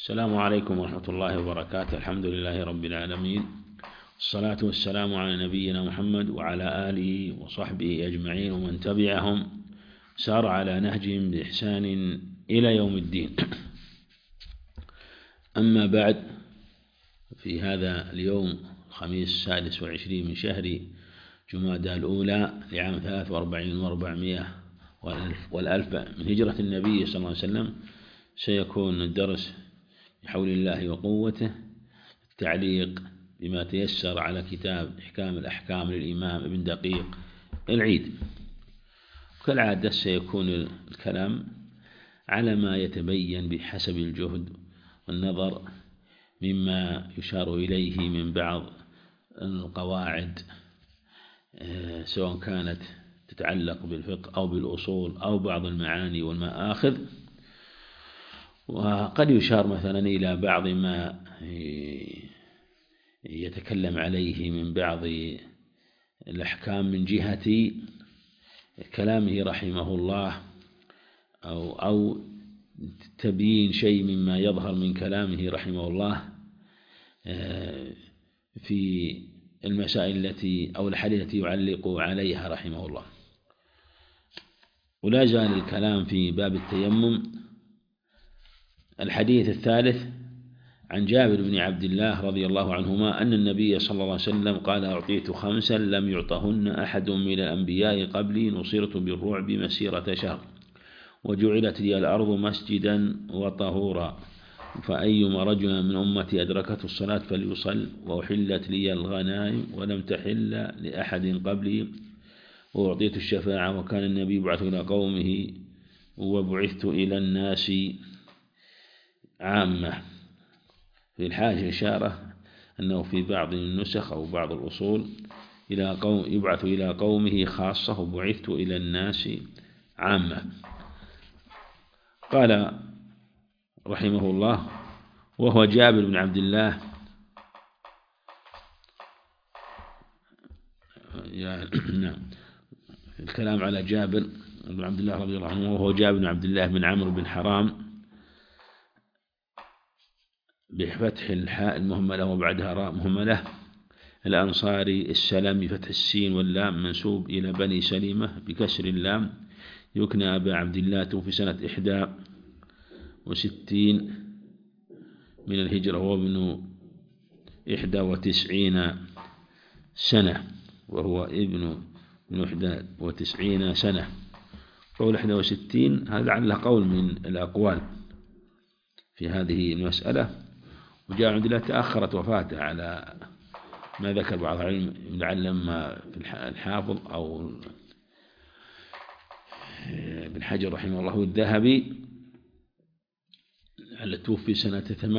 السلام عليكم ورحمة الله وبركاته. الحمد لله رب العالمين، الصلاة والسلام على نبينا محمد وعلى آله وصحبه أجمعين ومن تبعهم سار على نهجهم بإحسان إلى يوم الدين. أما بعد، في هذا اليوم الخميس 26 من شهر جمادى الأولى لعام 43 والألف من هجرة النبي صلى الله عليه وسلم، سيكون الدرس بحول الله وقوته التعليق بما تيسر على كتاب إحكام الأحكام للإمام ابن دقيق العيد. كالعادة سيكون الكلام على ما يتبين بحسب الجهد والنظر مما يشار إليه من بعض القواعد، سواء كانت تتعلق بالفقه أو بالأصول أو بعض المعاني والمآخذ. وقد يشار مثلا إلى بعض ما يتكلم عليه من بعض الأحكام من جهة كلامه رحمه الله، أو تبيين شيء مما يظهر من كلامه رحمه الله في المسائل التي أو الحديث التي يعلق عليها رحمه الله. ولا زال الكلام في باب التيمم. الحديث الثالث عن جابر بن عبد الله رضي الله عنهما أن النبي صلى الله عليه وسلم قال: أعطيت 5 لم يعطهن أحد من الأنبياء قبلي، نصرت بالرعب مسيرة شهر، وجعلت لي الأرض مسجدا وطهورا، فأيما رجل من أمتي أدركته الصلاة فليصل، وأحلت لي الغنائم ولم تحل لأحد قبلي، وأعطيت الشفاعة، وكان النبي يبعث إلى قومه وبعثت إلى الناس عامة. في الحاجة إشارة أنه في بعض النسخ أو بعض الأصول يبعث إلى قومه خاصة وبعثت إلى الناس عامة. قال رحمه الله: وهو جابر بن عبد الله نعم، الكلام على جابر بن عبد الله رضي الله عنه، وهو جابر بن عبد الله بن عمرو بن حرام بفتح الحاء المهملة وبعدها راء مهملة، الأنصاري السلمي بفتح السين واللام، منسوب إلى بني سلمة بكسر اللام، يكنى أبا عبد الله، توفي سنة 61 من الهجرة، وهو ابن 91 سنة، وهو ابن 91 سنة. قول 61 هذا لعله قول من الأقوال في هذه المسألة. وجاء عند الله تأخرت وفاته على ما ذكر بعض العلم، لعل ما في الحافظ أو ابن حجر رحمه الله الذهبي على توفي سنة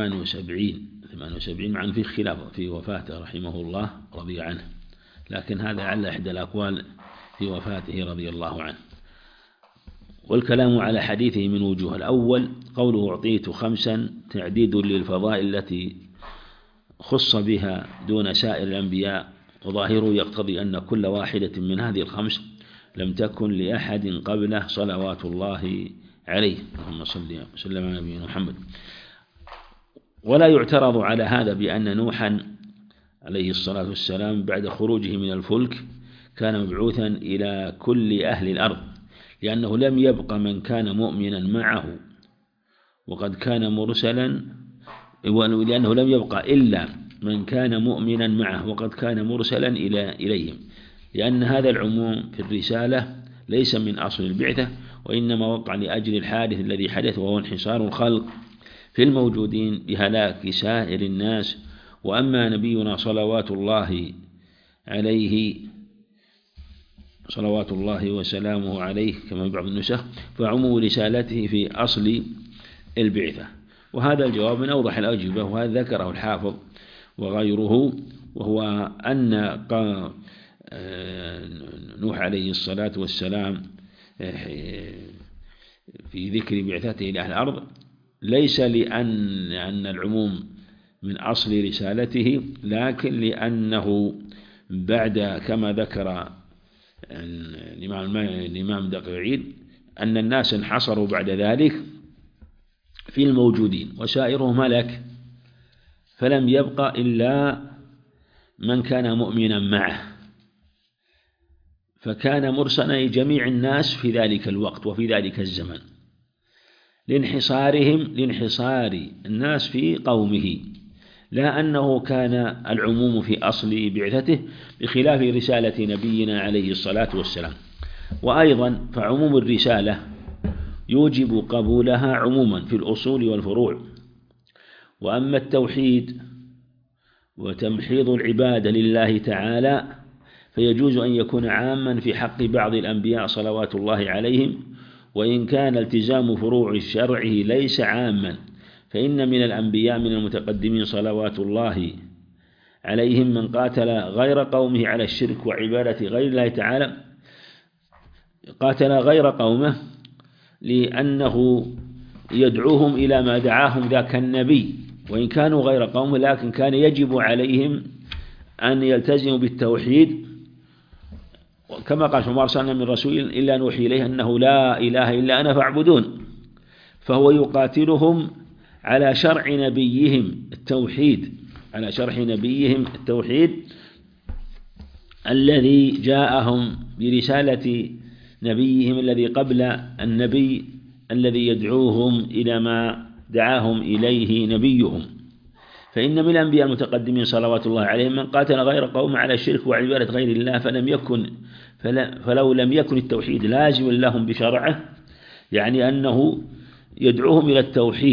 78 مع أن في خلاف في وفاته رحمه الله رضي عنه، لكن هذا على إحدى الأقوال في وفاته رضي الله عنه. والكلام على حديثه من وجوه: الأول قوله: أعطيت 5 تعديد للفضائل التي خص بها دون سائر الأنبياء، وظاهره يقتضي أن كل واحدة من هذه ال5 لم تكن لأحد قبله صلوات الله عليه، اللهم صل وسلم على نبينا محمد. ولا يعترض على هذا بأن نوحا عليه الصلاة والسلام بعد خروجه من الفلك كان مبعوثا إلى كل أهل الأرض، لأنه لم يبق من كان مؤمنا معه وقد كان مرسلا، ولأنه لم يبق إلا من كان مؤمنا معه وقد كان مرسلا إليهم، لأن هذا العموم في الرسالة ليس من أصل البعثة، وإنما وقع لأجل الحادث الذي حدث، وهو انحصار الخلق في الموجودين بهلاك سائر الناس. وأما نبينا صلوات الله عليه صلوات الله وسلامه عليه كما في بعض النسخ، فعموم رسالته في أصل البعثة. وهذا الجواب من أوضح الأجوبة، وهذا ذكره الحافظ وغيره، وهو أن نوح عليه الصلاة والسلام في ذكر بعثته إلى أهل الأرض ليس لأن العموم من أصل رسالته، لكن لأنه بعد كما ذكر الإمام دقيق العيد أن الناس انحصروا بعد ذلك في الموجودين وسائرهم هلك، فلم يبق إلا من كان مؤمنا معه، فكان مرسلا جميع الناس في ذلك الوقت وفي ذلك الزمن لانحصار الناس في قومه، لا أنه كان العموم في أصل بعثته بخلاف رسالة نبينا عليه الصلاة والسلام. وأيضا فعموم الرسالة يوجب قبولها عموما في الأصول والفروع، وأما التوحيد وتمحيض العبادة لله تعالى فيجوز أن يكون عاما في حق بعض الأنبياء صلوات الله عليهم، وإن كان التزام فروع شرعه ليس عاما، فإن من الأنبياء من المتقدمين صلوات الله عليهم من قاتل غير قومه على الشرك وعبادة غير الله تعالى، قاتل غير قومه لأنه يدعوهم إلى ما دعاهم ذاك النبي، وإن كانوا غير قومه لكن كان يجب عليهم أن يلتزموا بالتوحيد، كما قال فما أرسلنا من رسول إلا نوحي إليه أنه لا إله إلا أنا فاعبدون. فهو يقاتلهم على شرع نبيهم التوحيد، على شرع نبيهم التوحيد الذي جاءهم برسالة نبيهم الذي قبل النبي الذي يدعوهم إلى ما دعاهم إليه نبيهم. فإن من الأنبياء المتقدمين صلوات الله عليهم من قاتل غير قوم على الشرك وعبادة غير الله فلو لم يكن التوحيد لازم لهم بشرعه، يعني أنه يدعوهم إلى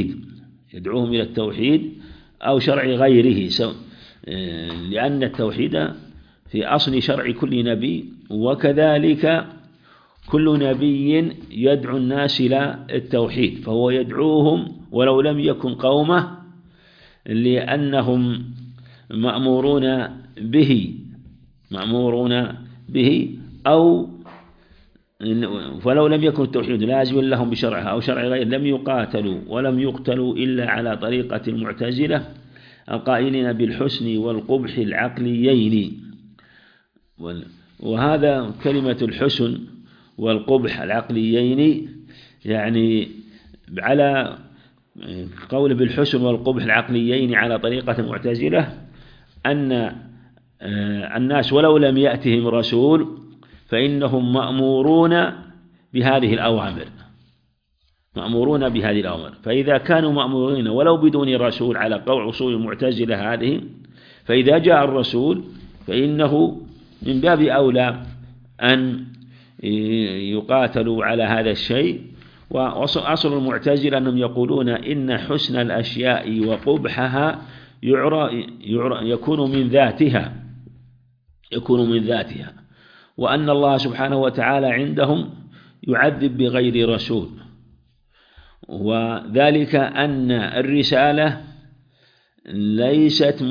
التوحيد أو شرع غيره، لأن التوحيد في أصل شرع كل نبي، وكذلك كل نبي يدعو الناس إلى التوحيد، فهو يدعوهم ولو لم يكن قومه، لأنهم مأمورون به أو فلو لم يكن التوحيد لازم لهم بشرعها أو شرع غير لم يقاتلوا ولم يقتلوا إلا على طريقة المعتزلة القائلين بالحسن والقبح العقليين. وهذا كلمة الحسن والقبح العقليين يعني على قول بالحسن والقبح العقليين على طريقة المعتزلة أن الناس ولو لم يأتهم رسول فإنهم مأمورون بهذه الأوامر، فإذا كانوا مأمورين ولو بدون رسول على قول أصول المعتزلة هذه، فإذا جاء الرسول فإنه من باب أولى أن يقاتلوا على هذا الشيء. وأصل المعتزلة أنهم يقولون إن حسن الأشياء وقبحها يكون من ذاتها، وأن الله سبحانه وتعالى عندهم يعذب بغير رسول، وذلك أن الرسالة ليست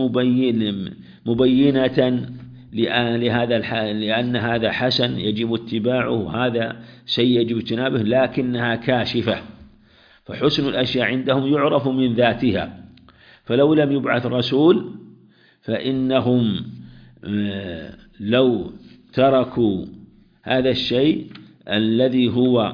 مبينة لأن هذا حسن يجب اتباعه، هذا شيء يجب اجتنابه، لكنها كاشفة، فحسن الأشياء عندهم يعرف من ذاتها، فلو لم يبعث رسول فإنهم لو تركوا هذا الشيء الذي هو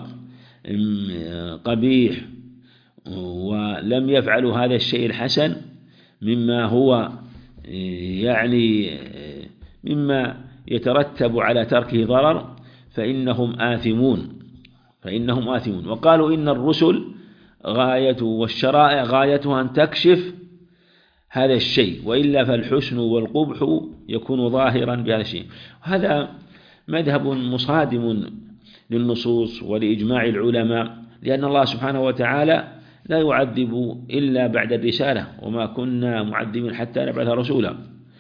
قبيح ولم يفعلوا هذا الشيء الحسن مما هو يعني مما يترتب على تركه ضرر، فإنهم آثمون. وقالوا إن الرسل والشرائع غايتها أن تكشف هذا الشيء، وإلا فالحسن والقبح يكون ظاهرا بهذا الشيء. هذا مذهب مصادم للنصوص ولإجماع العلماء، لأن الله سبحانه وتعالى لا يعذب إلا بعد الرسالة، وما كنا معذبين حتى نبعث رسولا،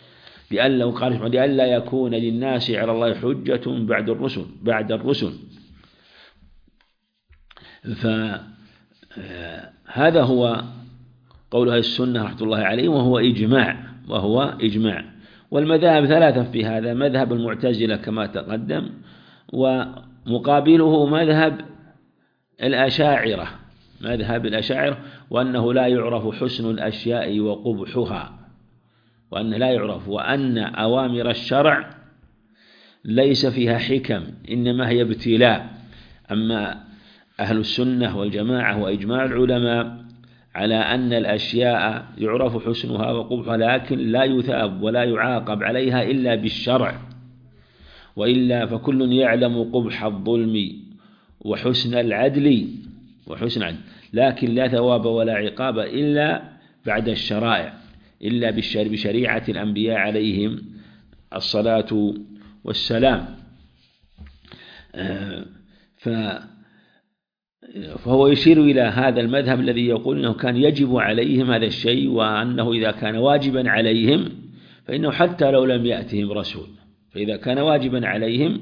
لئلا يكون للناس على الله حجة بعد الرسل. فهذا هو قول أهل السنة رحمة الله عليهم، وهو إجماع. والمذاهب ثلاثة في هذا: مذهب المعتزلة كما تقدم، ومقابله مذهب الأشاعرة، وأنه لا يعرف حسن الأشياء وقبحها، وأن أوامر الشرع ليس فيها حكم، إنما هي ابتلاء. أما أهل السنة والجماعة وإجماع العلماء على أن الأشياء يعرف حسنها وقبحها، لكن لا يثاب ولا يعاقب عليها إلا بالشرع، وإلا فكل يعلم قبح الظلم وحسن العدل لكن لا ثواب ولا عقاب إلا بعد الشرائع، إلا بشريعة الأنبياء عليهم الصلاة والسلام. فهو يشير إلى هذا المذهب الذي يقول أنه كان يجب عليهم هذا الشيء، وأنه إذا كان واجبا عليهم فإنه حتى لو لم يأتهم رسول، فإذا كان واجبا عليهم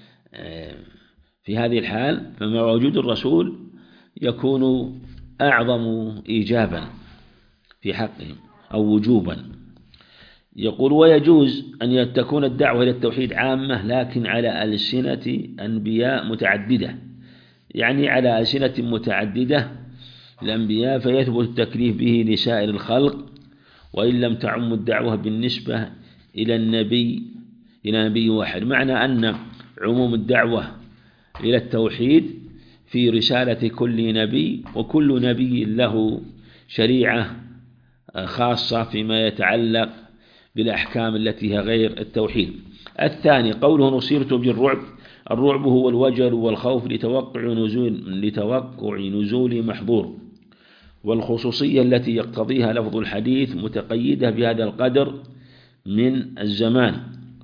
في هذه الحال فمع وجود الرسول يكون أعظم إيجابا في حقهم أو وجوبا. يقول: ويجوز أن تكون الدعوة إلى التوحيد عامة لكن على ألسنة أنبياء متعددة، يعني على ألسنة متعددة الأنبياء، فيثبت التكليف به لسائر الخلق، وإن لم تعم الدعوة بالنسبة إلى نبي واحد. معنى أن عموم الدعوة إلى التوحيد في رسالة كل نبي، وكل نبي له شريعة خاصة فيما يتعلق بالأحكام التي هي غير التوحيد. الثاني قوله: نصيرت بالرعب. الرعب هو الوجل والخوف لتوقع نزول محظور، والخصوصية التي يقتضيها لفظ الحديث متقيدة بهذا القدر من الزمان،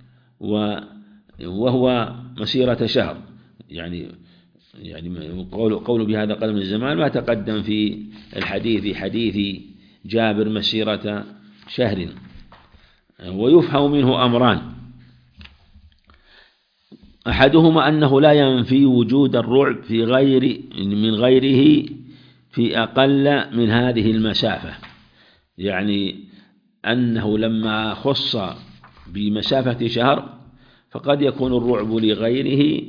وهو مسيرة شهر، يعني قول بهذا القدر من الزمان ما تقدم في حديث جابر مسيرة شهر. ويفهم منه أمران: أحدهما أنه لا ينفي وجود الرعب من غيره في أقل من هذه المسافة، يعني أنه لما خص بمسافة شهر فقد يكون الرعب لغيره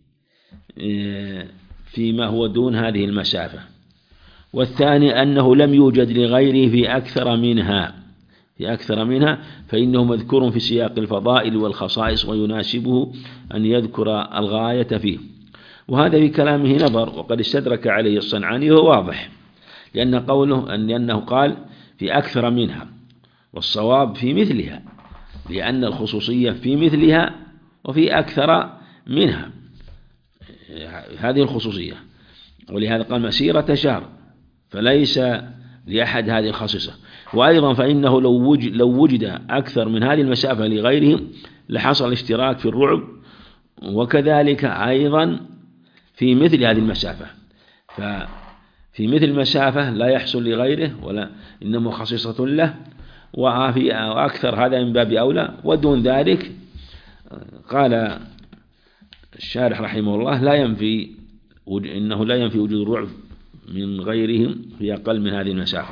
فيما هو دون هذه المسافة. والثاني أنه لم يوجد لغيره في أكثر منها فإنه مذكور في سياق الفضائل والخصائص، ويناسبه أن يذكر الغاية فيه. وهذا في كلامه نظر، وقد استدرك عليه الصنعاني، وهو واضح، لأنه قال في أكثر منها، والصواب في مثلها، لأن الخصوصية في مثلها وفي أكثر منها، هذه الخصوصية. ولهذا قال مسيرة شهر، فليس لأحد هذه الخصيصة. وأيضا فإنه لو وجد أكثر من هذه المسافة لغيره لحصل اشتراك في الرعب، وكذلك أيضا في مثل هذه المسافة، ففي مثل المسافة لا يحصل لغيره ولا إنما خصيصة له، وأكثر هذا من باب أولى. ودون ذلك قال الشارح رحمه الله: إنه لا ينفي وجود الرعب من غيرهم في أقل من هذه المسافة،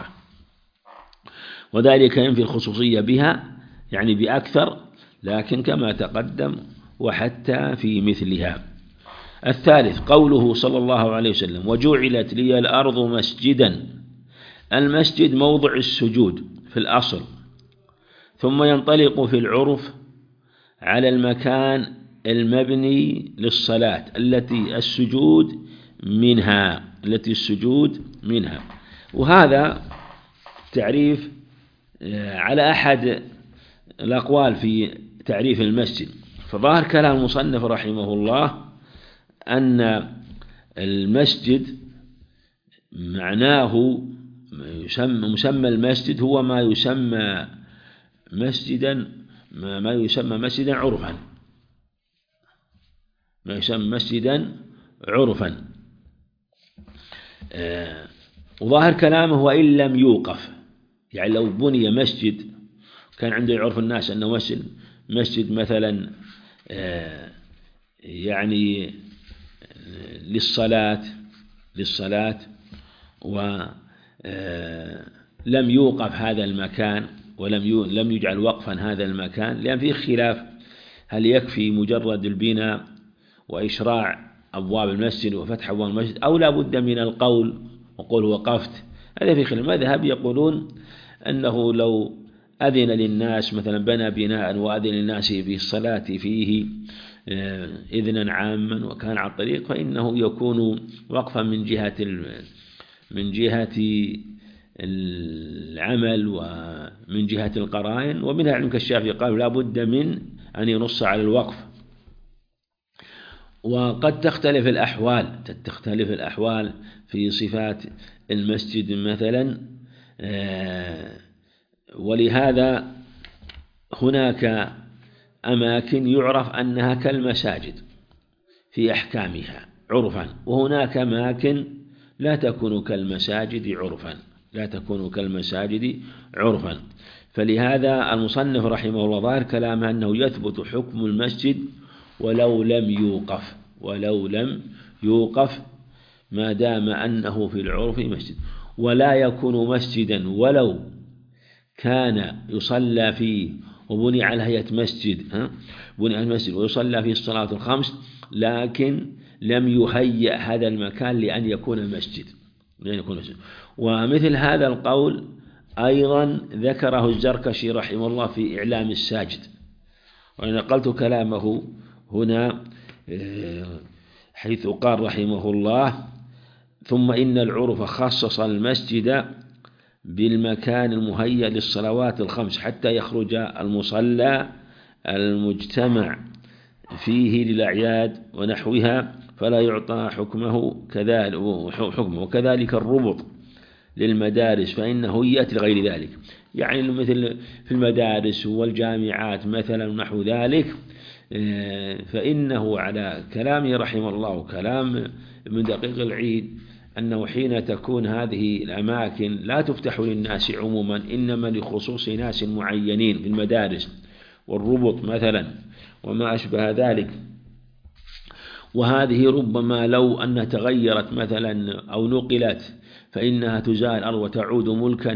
وذلك ينفي الخصوصية بها، يعني بأكثر، لكن كما تقدم وحتى في مثلها. الثالث قوله صلى الله عليه وسلم: وجعلت لي الأرض مسجدا. المسجد موضع السجود في الأصل، ثم ينطلق في العرف على المكان المبني للصلاة التي السجود منها. وهذا تعريف على أحد الأقوال في تعريف المسجد. فظاهر كلام المصنف رحمه الله أن المسجد معناه مسمى المسجد هو ما يسمى مسجدا عرفا، وظاهر كلامه وإن لم يوقف، يعني لو بني مسجد كان عند عرف الناس أنه مسجد مثلا يعني للصلاة ولم يوقف هذا المكان ولم يجعل وقفا هذا المكان، لأن فيه خلاف هل يكفي مجرد البناء وإشراع أبواب المسجد وفتح أبواب المسجد، أو لا بد من القول وقول وقفت. هذا في خلاف. المذهب يقولون أنه لو أذن للناس مثلا بنى بناء وأذن للناس بالصلاة فيه إذنا عاما وكان على الطريق، فإنه يكون وقفا من جهة العمل ومن جهة القرائن، ومنها علم كالشافعي قالوا لا بد من أن ينص على الوقف. وقد تختلف الأحوال في صفات المسجد مثلا، ولهذا هناك أماكن يعرف أنها كالمساجد في أحكامها عرفا، وهناك أماكن لا تكون كالمساجد عرفا. فلهذا المصنف رحمه الله ظاهر كلامه أنه يثبت حكم المسجد ولو لم يوقف ما دام أنه في العرف مسجد، ولا يكون مسجدا ولو كان يصلى فيه وبني على هيئة مسجد، ويصلى فيه الصلاة الخمس، لكن لم يهيأ هذا المكان لأن يكون مسجد. ومثل هذا القول أيضا ذكره الزركشي رحمه الله في إعلام الساجد، وأنا نقلت كلامه هنا حيث قال رحمه الله: ثم إن العرف خصص المسجد بالمكان المهيأ للصلوات الخمس حتى يخرج المصلى المجتمع فيه للأعياد ونحوها فلا يعطى حكمه كذلك، وكذلك الربط للمدارس فإنه يأتي لغير ذلك، يعني مثل في المدارس والجامعات مثلا ونحو ذلك. فإنه على كلامه رحمه الله وكلام ابن دقيق العيد أنه حين تكون هذه الأماكن لا تفتح للناس عموما، إنما لخصوص ناس معينين في المدارس والربط مثلا وما أشبه ذلك، وهذه ربما لو أنها تغيرت مثلا أو نقلت فإنها تزال الأرض وتعود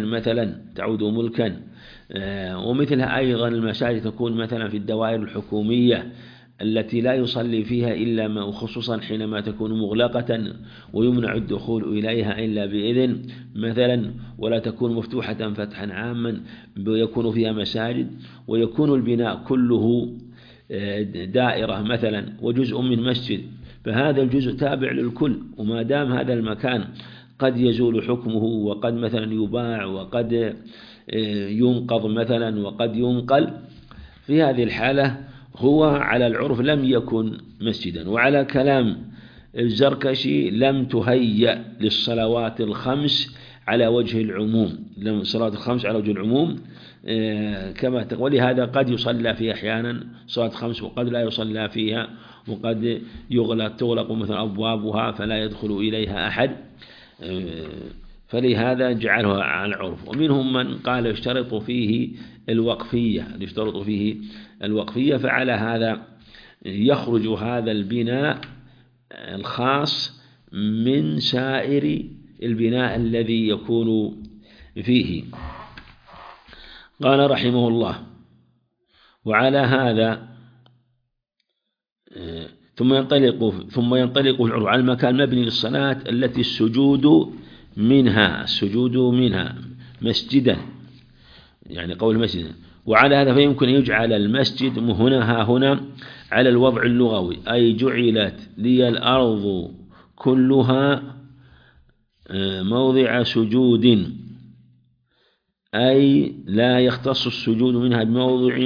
ملكا. ومثلها أيضا المساجد تكون مثلا في الدوائر الحكومية التي لا يصلي فيها إلا ما، خصوصا حينما تكون مغلقة ويمنع الدخول إليها إلا بإذن مثلا، ولا تكون مفتوحة فتحا عاما ويكون فيها مساجد، ويكون البناء كله دائرة مثلا وجزء من مسجد، فهذا الجزء تابع للكل. وما دام هذا المكان قد يزول حكمه وقد مثلا يباع وقد ينقض مثلا وقد ينقل، في هذه الحالة هو على العرف لم يكن مسجدا. وعلى كلام الزركشي لم تهيأ للصلوات الخمس على وجه العموم، الصلاة الخمس على وجه العموم كما ولهذا قد يصلى فيها أحيانا صلاة خمس وقد لا يصلى فيها، وقد تغلق مثلا أبوابها فلا يدخل إليها أحد، فلهذا جعلها على العرف. ومنهم من قال يشترط فيه الوقفية، فعلى هذا يخرج هذا البناء الخاص من سائر البناء الذي يكون فيه. قال رحمه الله: وعلى هذا ثم ينطلق العرف على المكان المبني للصلاة التي السجود منها مسجدا، يعني قول مسجدا. وعلى هذا فيمكن يجعل المسجد هنا على الوضع اللغوي، أي جعلت لي الأرض كلها موضع سجود، أي لا يختص السجود منها بموضع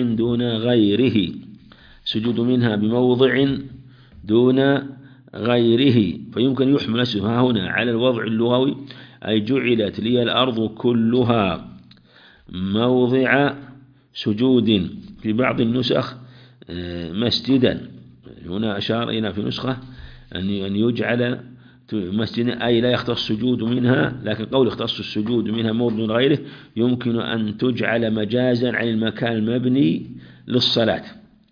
دون غيره. فيمكن يحمل اسمها هنا على الوضع اللغوي، أي جعلت لي الأرض كلها موضع سجود، في بعض النسخ مسجدا. هنا أشار إلى في نسخة أن يجعل مسجدا أي لا يختص السجود منها، لكن قول يختص السجود منها موضع غيره يمكن أن تجعل مجازا عن المكان المبني للصلاة،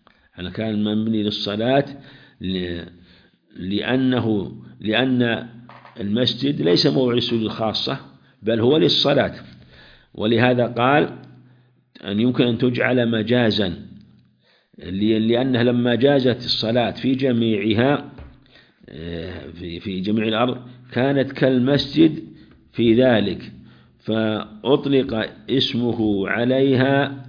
لأن المسجد ليس موضع السجود الخاصة بل هو للصلاة، ولهذا قال أن يمكن أن تجعل مجازا، لأنها لما جازت الصلاة في جميعها في جميع الأرض كانت كالمسجد في ذلك، فأطلق اسمه عليها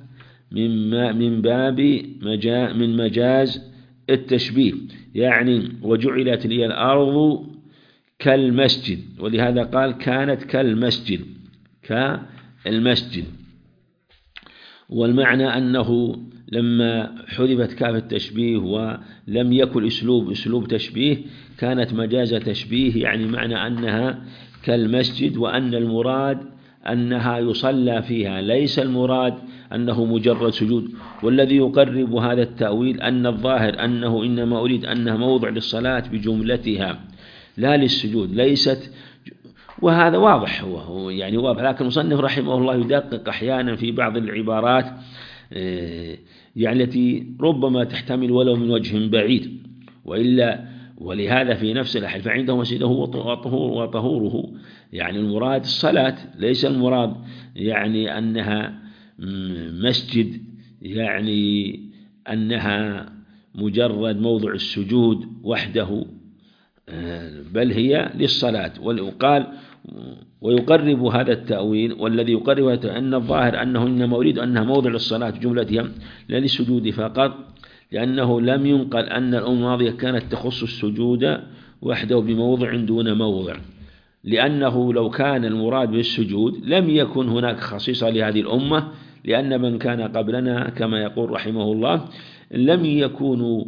من مجاز التشبيه، يعني وجعلت لي الأرض كالمسجد، ولهذا قال كانت كالمسجد. كالمسجد. والمعنى أنه لما حذفت كاف التشبيه ولم يكن أسلوب تشبيه كانت مجاز تشبيه، يعني معنى أنها كالمسجد، وأن المراد أنها يصلى فيها، ليس المراد أنه مجرد سجود. والذي يقرب هذا التأويل أن الظاهر أنه إنما أريد أنها موضع للصلاة بجملتها لا للسجود، ليست. وهذا واضح، هو يعني واضح، لكن المصنف رحمه الله يدقق أحيانا في بعض العبارات يعني التي ربما تحتمل ولو من وجه بعيد، ولهذا في نفس الحال فعنده مسجده وطهوره، يعني المراد الصلاة، ليس المراد يعني أنها مسجد، يعني أنها مجرد موضع السجود وحده، بل هي للصلاة. وقال ويقرب هذا التأويل، والذي يقرب أن الظاهر أنه إنما يريد أنها موضع للصلاة جملتها لا للسجود فقط، لأنه لم ينقل أن الأمة الماضية كانت تخص السجود وحده بموضع دون موضع، لأنه لو كان المراد بالسجود لم يكن هناك خصيصة لهذه الأمة، لأن من كان قبلنا كما يقول رحمه الله لم يكونوا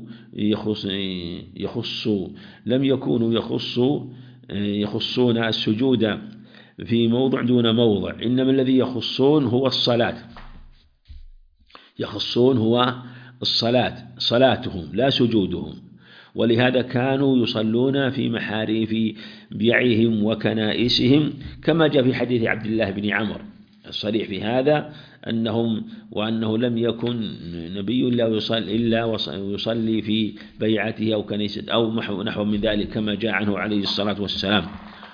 يخصون السجود في موضع دون موضع، إنما الذي يخصون هو الصلاة، صلاتهم لا سجودهم. ولهذا كانوا يصلون في محاريف بيعهم وكنائسهم، كما جاء في حديث عبد الله بن عمرو الصريح في هذا وأنه لم يكن نبي إلا يصلي في بيعته أو كنيسة أو نحو من ذلك، كما جاء عنه عليه الصلاة والسلام.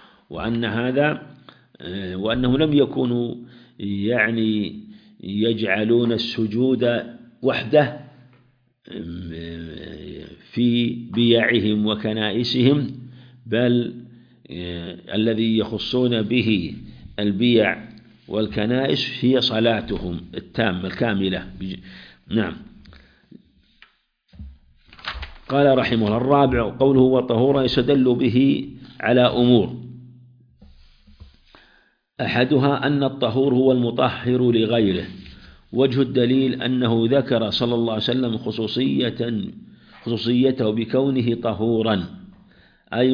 وأنهم لم يكونوا يعني يجعلون السجود وحده في بيعهم وكنائسهم، بل الذي يخصون به البيع والكنائس هي صلاتهم التامة الكاملة. نعم. قال رحمه الله: الرابع قوله وطهورا يستدل به على أمور، أحدها أن الطهور هو المطهر لغيره. وجه الدليل أنه ذكر صلى الله عليه وسلم خصوصيته بكونه طهورا أي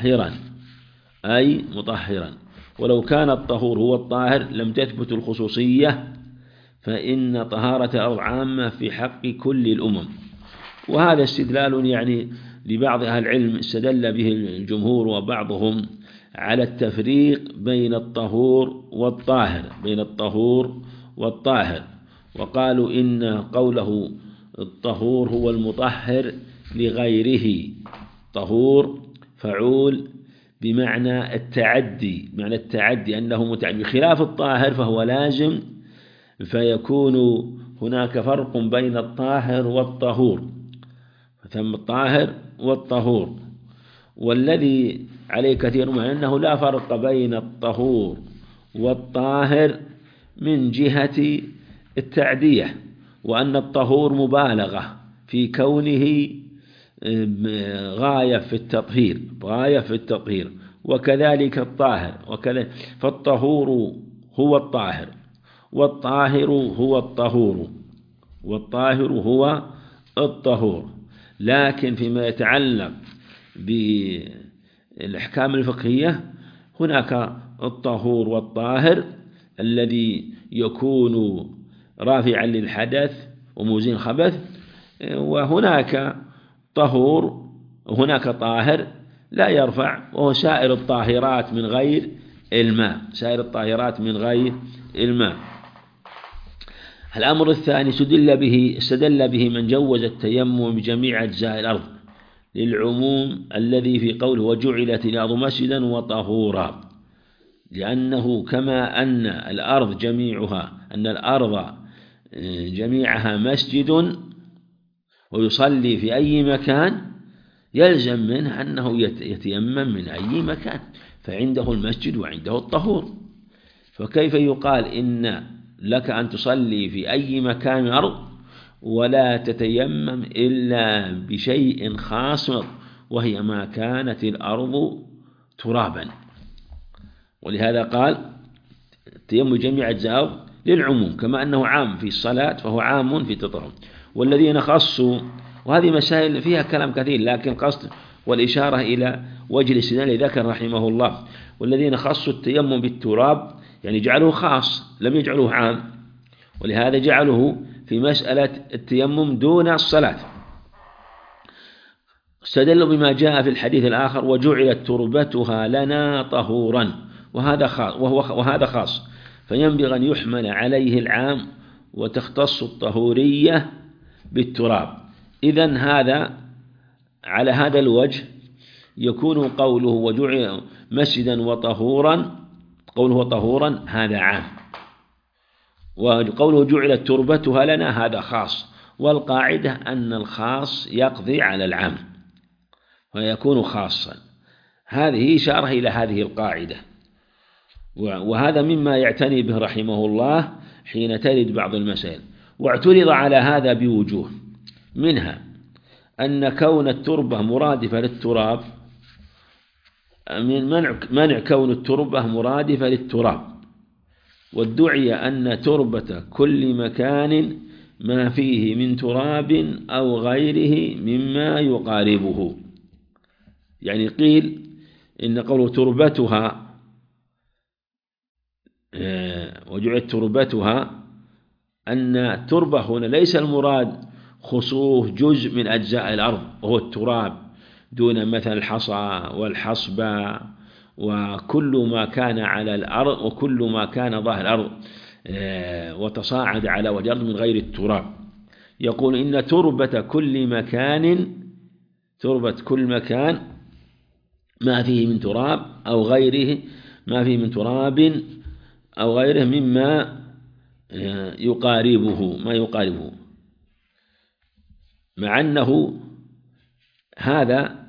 مطهرا، ولو كان الطهور هو الطاهر لم تثبت الخصوصية، فإن طهارة الأرض عامة في حق كل الأمم. وهذا استدلال يعني لبعض أهل العلم استدل به الجمهور وبعضهم على التفريق بين الطهور والطاهر، وقالوا إن قوله الطهور هو المطهر لغيره، طهور فعول بمعنى التعدي أنه متعدي، بخلاف الطاهر فهو لازم، فيكون هناك فرق بين الطاهر والطهور، ثم الطاهر والطهور. والذي عليه كثير من أنه لا فرق بين الطهور والطاهر من جهة التعدية، وأن الطهور مبالغة في كونه غاية في التطهير، وكذلك الطاهر، فالطهور هو الطاهر، والطاهر هو الطهور. لكن فيما يتعلق بالأحكام الفقهية هناك الطهور والطاهر الذي يكون رافعا للحدث ومزيل الخبث، وهناك طاهر لا يرفع، وهو سائر الطاهرات من غير الماء. الأمر الثاني استدل به من جوز التيمم بجميع أجزاء الأرض للعموم الذي في قوله وجعلت الأرض مسجدا وطهورا، لأنه كما أن الأرض جميعها مسجد ويصلي في أي مكان، يلزم منه أنه يتيمم من أي مكان، فعنده المسجد وعنده الطهور. فكيف يقال إن لك أن تصلي في أي مكان الأرض ولا تتيمم إلا بشيء خاص، وهي ما كانت الأرض ترابا؟ ولهذا قال التيمم جميع أجزاءه للعموم، كما أنه عام في الصلاة فهو عام في التطهر. والذين خصوا، وهذه مسائل فيها كلام كثير، لكن قصد والإشارة إلى وجه الاستدلال ذكر رحمه الله: والذين خصوا التيمم بالتراب، يعني جعلوه خاص لم يجعلوه عام، ولهذا جعلوه في مسألة التيمم دون الصلاة. استدلوا بما جاء في الحديث الآخر: وجعلت تربتها لنا طهورا، وهذا خاص، فينبغي أن يحمل عليه العام وتختص الطهورية بالتراب. إذن هذا على هذا الوجه يكون قوله وجعل مسجدا وطهورا، قوله طهورا هذا عام، وقوله جعلت تربتها لنا هذا خاص، والقاعدة أن الخاص يقضي على العام ويكون خاصا. هذه إشارة إلى هذه القاعدة، وهذا مما يعتني به رحمه الله حين ترد بعض المسائل. واعترض على هذا بوجوه، منها أن كون التربة مرادفة للتراب، من منع كون التربة مرادفة للتراب، وادعي أن تربة كل مكان ما فيه من تراب أو غيره مما يقاربه. يعني قيل إن قوله تربتها وجعلت تربتها، أن التربة هنا ليس المراد خصوص جزء من أجزاء الأرض وهو التراب، دون مثل الحصى والحصبة وكل ما كان على الأرض وكل ما كان ظاهر الأرض وتصاعد على وجه الأرض من غير التراب. يقول إن تربة كل مكان ما فيه من تراب أو غيره، ما فيه من تراب أو غيره مما يقاربه، مع أنه هذا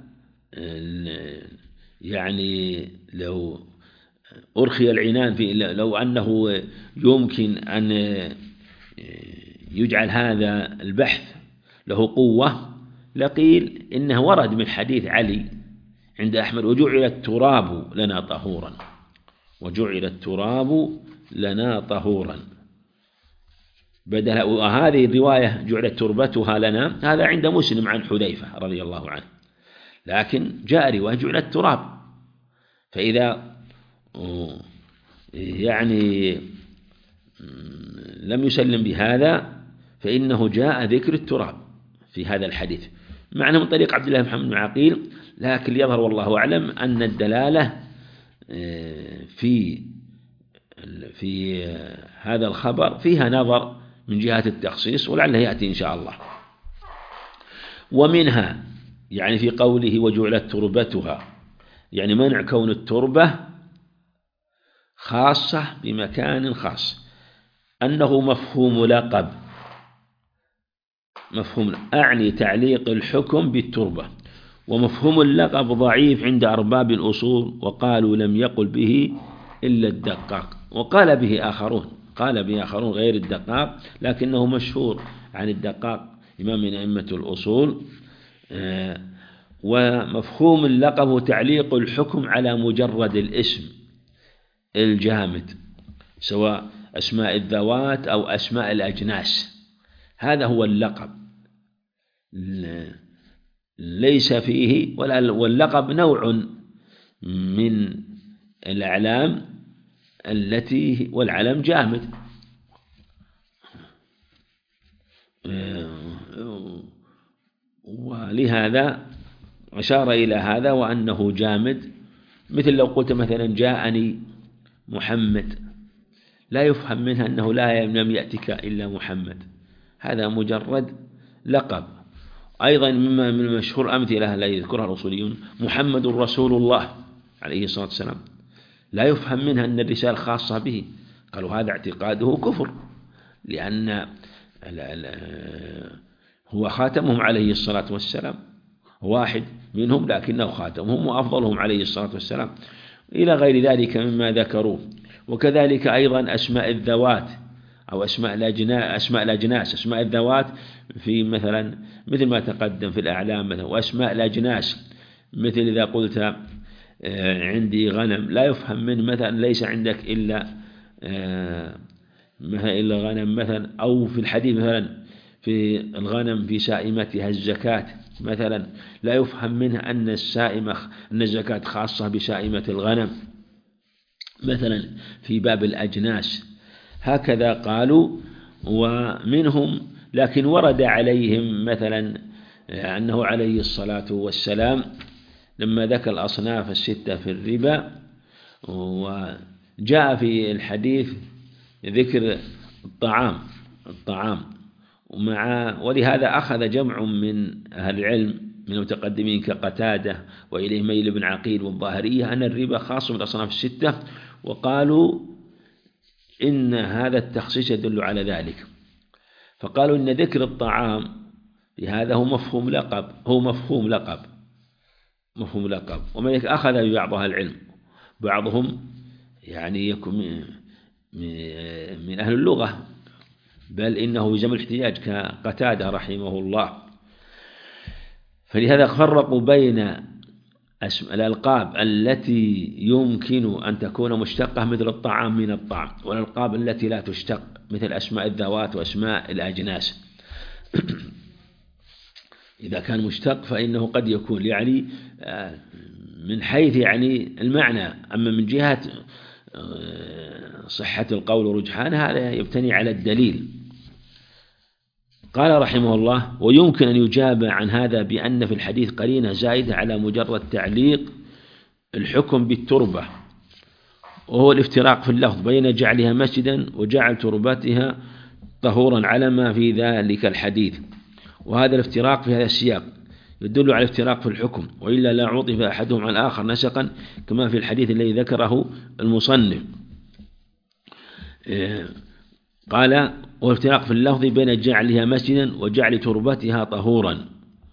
يعني لو أرخي العنان في، لو أنه يمكن أن يجعل هذا البحث له قوة لقيل إنه ورد من حديث علي عند أحمد: وجعل التراب لنا طهورا، وجعل التراب لنا طهورا، بدل. وهذه الرواية جعلت تربتها لنا، هذا عند مسلم عن حذيفة رضي الله عنه، لكن جاء رواية جعل التراب. فإذا يعني لم يسلم بهذا فإنه جاء ذكر التراب في هذا الحديث، معنى من طريق عبد الله بن محمد بن عقيل، لكن يظهر والله أعلم أن الدلالة في هذا الخبر فيها نظر من جهة التخصيص، ولعله يأتي إن شاء الله. ومنها يعني في قوله وجعلت تربتها، يعني منع كون التربة خاصة بمكان خاص، أنه مفهوم لقب، أعني تعليق الحكم بالتربة، ومفهوم اللقب ضعيف عند أرباب الأصول، وقالوا لم يقل به إلا الدقاق، وقال به آخرون غير الدقاق، لكنه مشهور عن الدقاق إمام من أئمة الأصول. ومفهوم اللقب هو تعليق الحكم على مجرد الاسم الجامد، سواء أسماء الذوات أو أسماء الأجناس، هذا هو اللقب، ليس فيه واللقب نوع من الأعلام التي والعلم جامد، ولهذا أشار إلى هذا وأنه جامد. مثل لو قلت مثلا جاءني محمد، لا يفهم منها أنه لم يأتك إلا محمد، هذا مجرد لقب. أيضا مما من مشهور أمثلة لا يذكرها الأصوليون محمد رسول الله عليه الصلاة والسلام، لا يفهم منها أن الرسالة خاصة به، قالوا هذا اعتقاده كفر، لأن هو خاتمهم عليه الصلاة والسلام، واحد منهم لكنه خاتمهم وأفضلهم عليه الصلاة والسلام، إلى غير ذلك مما ذكروه. وكذلك أيضا أسماء الذوات أو أسماء الأجناس، أسماء الذوات في مثل ما تقدم في الأعلام مثلا، وأسماء الأجناس مثل إذا قلت عندي غنم، لا يفهم منه مثلا ليس عندك إلا مثلا الغنم مثلا، أو في الحديث مثلا في الغنم في سائمتها الزكاة مثلا، لا يفهم منه أن الزكاة خاصة بسائمة الغنم مثلا في باب الأجناس. هكذا قالوا. ومنهم لكن ورد عليهم مثلا أنه عليه الصلاة والسلام لما ذكر الأصناف الستة في الربا، وجاء في الحديث ذكر الطعام ولهذا أخذ جمع من أهل العلم من المتقدمين كقتادة وإليه ميل بن عقيل والظاهرية أن الربا خاص بالأصناف الستة، وقالوا إن هذا التخصيص يدل على ذلك، فقالوا إن ذكر الطعام بهذا هو مفهوم لقب. ومن أخذ ببعض أهل العلم، بعضهم يعني يكون من أهل اللغة، بل إنه بجمع الاحتجاج كقتادة رحمه الله. فلهذا فرقوا بين الألقاب التي يمكن أن تكون مشتقة مثل الطعام من الطعم، والألقاب التي لا تشتق مثل أسماء الذوات وأسماء الأجناس. إذا كان مشتق فإنه قد يكون يعني من حيث يعني المعنى، أما من جهة صحة القول ورجحان هذا يبتني على الدليل. قال رحمه الله: ويمكن أن يجاب عن هذا بأن في الحديث قرينة زائدة على مجرد تعليق الحكم بالتربة، وهو الافتراق في اللفظ بين جعلها مسجدا وجعل تربتها طهورا على ما في ذلك الحديث، وهذا الافتراق في هذا السياق يدل على الافتراق في الحكم، وإلا لا عطف أحدهم على الآخر نسقا كما في الحديث الذي ذكره المصنف. قال: والافتراق في اللفظ بين جعلها مسجدا وجعل تربتها طهورا،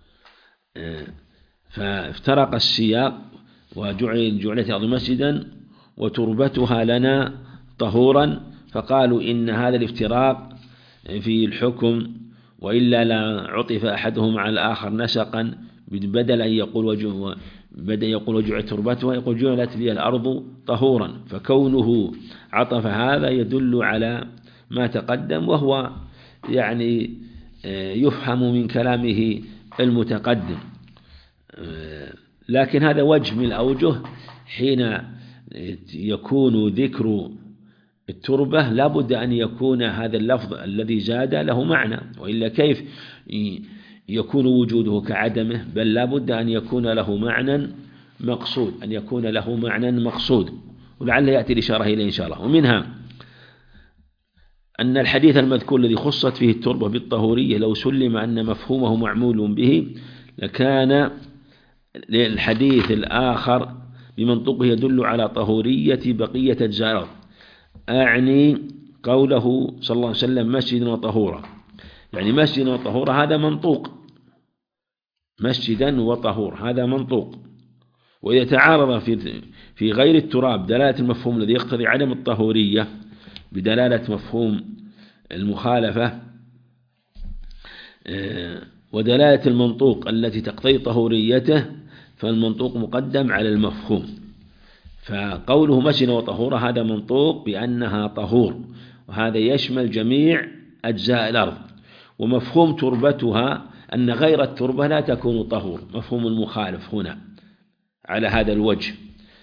فافترق السياق وجعلت الأرض مسجدا وتربتها لنا طهورا، فقالوا إن هذا الافتراق في الحكم، وإلا لا عطف أحدهم على الآخر نسقا، بدل أن يقول وجعلت تربتها يقول جعلت لي الأرض طهورا، فكونه عطف هذا يدل على ما تقدم، وهو يعني يفهم من كلامه المتقدم. لكن هذا وجه من الأوجه، حين يكون ذكر التربة لا بد أن يكون هذا اللفظ الذي زاد له معنى، وإلا كيف يكون وجوده كعدمه؟ بل لا بد أن يكون له معنى مقصود، ولعل يأتي الإشارة إليه إن شاء الله. ومنها أن الحديث المذكور الذي خصت فيه التربة بالطهورية لو سلم أن مفهومه معمول به لكان للحديث الآخر بمنطقه يدل على طهورية بقية أجزاء، أعني قوله صلى الله عليه وسلم مسجدا وطهورا، يعني مسجدا وطهورا هذا منطوق، مسجدا وطهور هذا منطوق. وإذا تعارض في غير التراب دلالة المفهوم الذي يقتضي عدم الطهورية بدلالة مفهوم المخالفة ودلالة المنطوق التي تقتضي طهوريته، فالمنطوق مقدم على المفهوم. فقوله مسجدا وطهورا هذا منطوق بأنها طهور، وهذا يشمل جميع أجزاء الأرض. ومفهوم تربتها أن غير التربة لا تكون طهور، مفهوم المخالف هنا على هذا الوجه.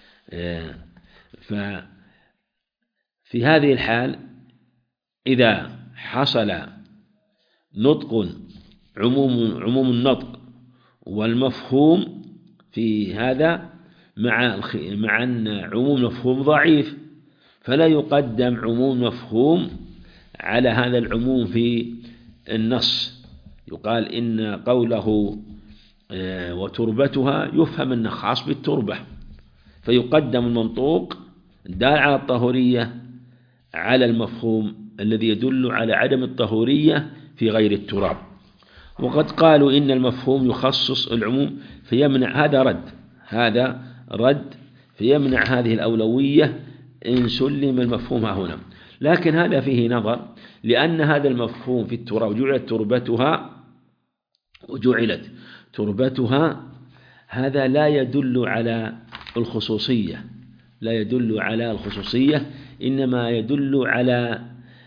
ففي هذه الحال إذا حصل نطق عموم النطق والمفهوم في هذا مع أن عموم مفهوم ضعيف، فلا يقدم عموم مفهوم على هذا العموم في النص. يقال إن قوله وتربتها يفهم أنه خاص بالتربة، فيقدم المنطوق الدال على الطهورية على المفهوم الذي يدل على عدم الطهورية في غير التراب. وقد قالوا إن المفهوم يخصص العموم فيمنع، هذا رد فيمنع هذه الأولوية إن سلم المفهوم هنا. لكن هذا فيه نظر، لأن هذا المفهوم في التراب وجعلت تربتها هذا لا يدل على الخصوصية، إنما يدل على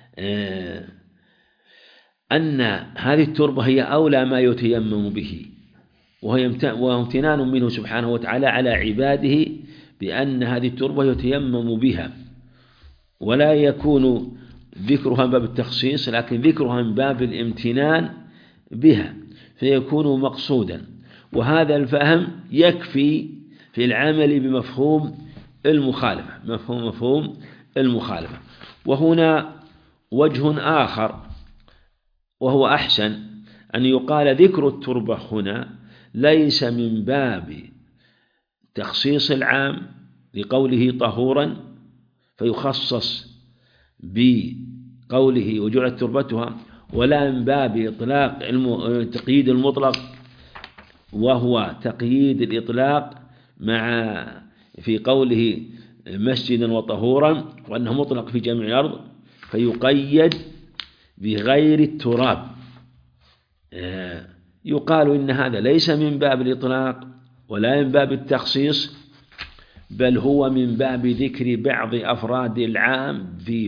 أن هذه التربة هي أولى ما يتيمم به، وهو امتنان منه سبحانه وتعالى على عباده بأن هذه التربة يتيمم بها، ولا يكون ذكرها من باب التخصيص، لكن ذكرها من باب الامتنان بها، فيكون مقصودا. وهذا الفهم يكفي في العمل بمفهوم المخالفة، مفهوم المخالفة. وهنا وجه آخر وهو أحسن، أن يقال ذكر التربة هنا ليس من باب تخصيص العام لقوله طهورا فيخصص بقوله وجعلت تربتها، ولا من باب إطلاق تقييد المطلق، وهو تقييد الإطلاق مع في قوله مسجدا وطهورا، وأنه مطلق في جميع الأرض فيقيد بغير التراب. يقال إن هذا ليس من باب الإطلاق ولا من باب التخصيص، بل هو من باب ذكر بعض أفراد العام في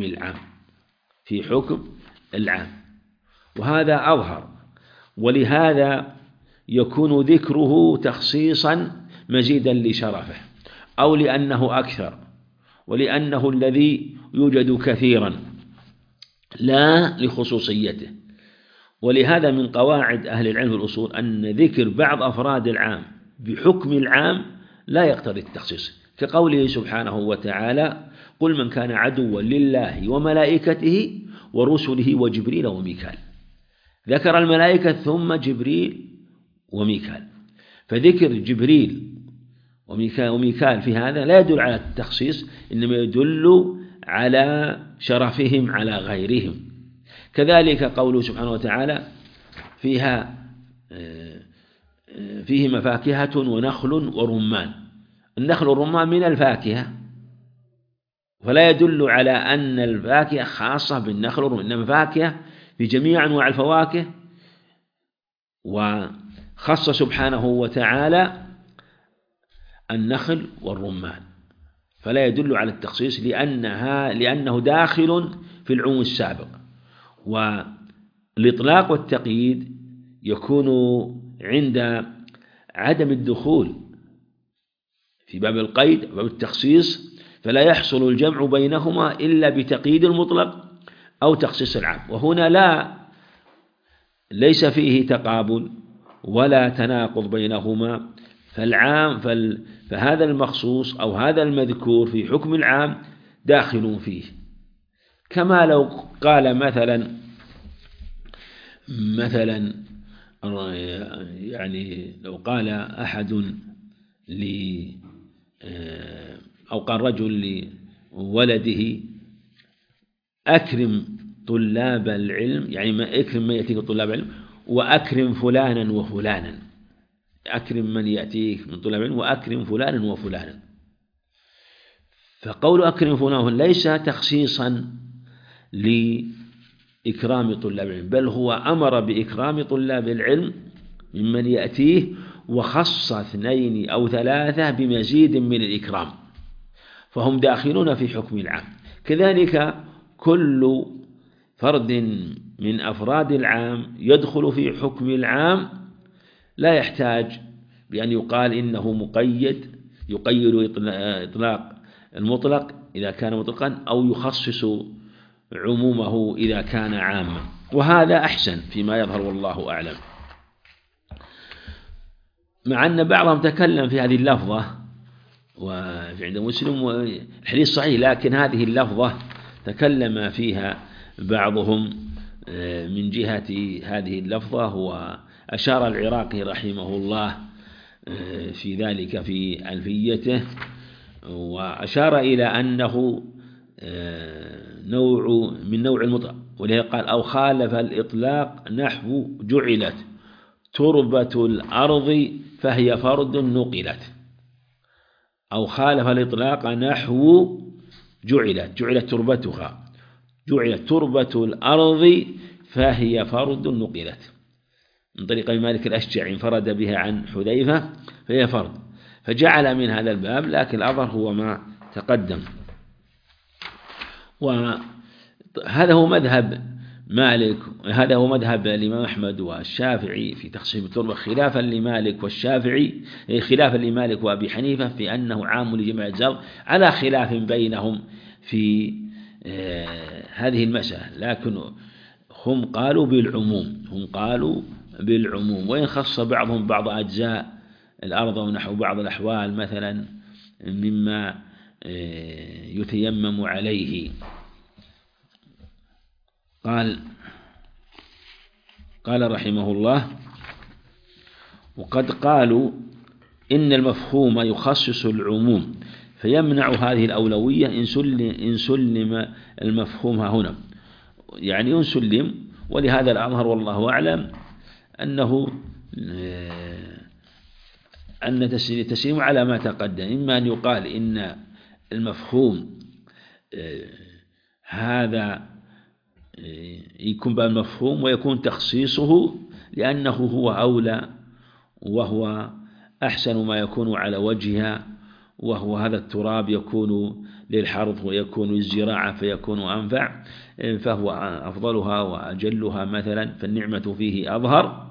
حكم العام، وهذا أظهر. ولهذا يكون ذكره تخصيصا مزيدا لشرفه، أو لأنه أكثر، ولأنه الذي يوجد كثيرا لا لخصوصيته. ولهذا من قواعد أهل العلم في الأصول أن ذكر بعض أفراد العام بحكم العام لا يقتضي التخصيص، كقوله سبحانه وتعالى قل من كان عدوا لله وملائكته ورسله وجبريل وميكال، ذكر الملائكة ثم جبريل وميكال، فذكر جبريل وميكال في هذا لا يدل على التخصيص، إنما يدل على شرفهم على غيرهم. كذلك قوله سبحانه وتعالى فيه فاكهة ونخل ورمان، النخل والرمان من الفاكهة، فلا يدل على أن الفاكهة خاصة بالنخل والرمان، إنما فاكهة في جميع أنواع الفواكه، وخص سبحانه وتعالى النخل والرمان، فلا يدل على التخصيص لأنه داخل في العموم السابق. والإطلاق والتقييد يكون عند عدم الدخول في باب القيد وباب التخصيص، فلا يحصل الجمع بينهما إلا بتقييد المطلق أو تخصيص العام، وهنا ليس فيه تقابل ولا تناقض بينهما، فهذا المخصوص أو هذا المذكور في حكم العام داخل فيه. كما لو قال مثلا يعني لو قال أحد أو قال رجل لولده أكرم طلاب العلم، يعني أكرم من يأتيك طلاب العلم، وأكرم فلانا وفلانا، أكرم من يأتيك من طلاب العلم وأكرم فلانا وفلانا. فقول أكرم فلانا ليس تخصيصا لإكرام طلاب العلم، بل هو أمر بإكرام طلاب العلم ممن يأتيه، وخص 2 أو 3 بمزيد من الإكرام، فهم داخلون في حكم العام. كذلك كل فرد من أفراد العام يدخل في حكم العام، لا يحتاج بأن يقال إنه مقيد، يقيد إطلاق المطلق إذا كان مطلقا، أو يخصص عمومه إذا كان عاما، وهذا أحسن فيما يظهر والله أعلم. مع أن بعضهم تكلم في هذه اللفظة وعند مسلم والحديث صحيح، لكن هذه اللفظة تكلم فيها بعضهم من جهة هذه اللفظة، وأشار العراقي رحمه الله في ذلك في ألفيته، وأشار إلى أنه من نوع المطلق، ولهذا قال أو خالف الإطلاق نحو جعلت تربة الأرض فهي فرد نقلت، أو خالف الإطلاق نحو جعلت تربتها، جعلت تربة الأرض فهي فرد نقلت، من طريق مالك الأشجعي انفرد بها عن حذيفة فهي فرد، فجعل من هذا الباب، لكن الأظهر هو ما تقدم. وهذا هو مذهب مالك، هذا هو مذهب الإمام أحمد والشافعي في تخصيص بالتربة، خلافا لمالك والشافعي، خلافا لمالك وأبي حنيفة في أنه عام لجميع الزرع، على خلاف بينهم في هذه المسألة. لكن هم قالوا بالعموم، وإن خص بعضهم بعض أجزاء الأرض ونحو بعض الأحوال مثلا مما يتيمم عليه. قال رحمه الله: وقد قالوا إن المفهوم يخصص العموم فيمنع هذه الأولوية إن سلم المفهوم هنا، يعني ينسلم. ولهذا الأظهر والله أعلم أن التسليم على ما تقدم، إما أن يقال إن المفهوم هذا يكون بالمفهوم ويكون تخصيصه لأنه هو أولى وهو أحسن ما يكون على وجهها، وهو هذا التراب يكون للحرث ويكون للزراعة فيكون أنفع، فهو أفضلها وأجلها مثلا، فالنعمة فيه أظهر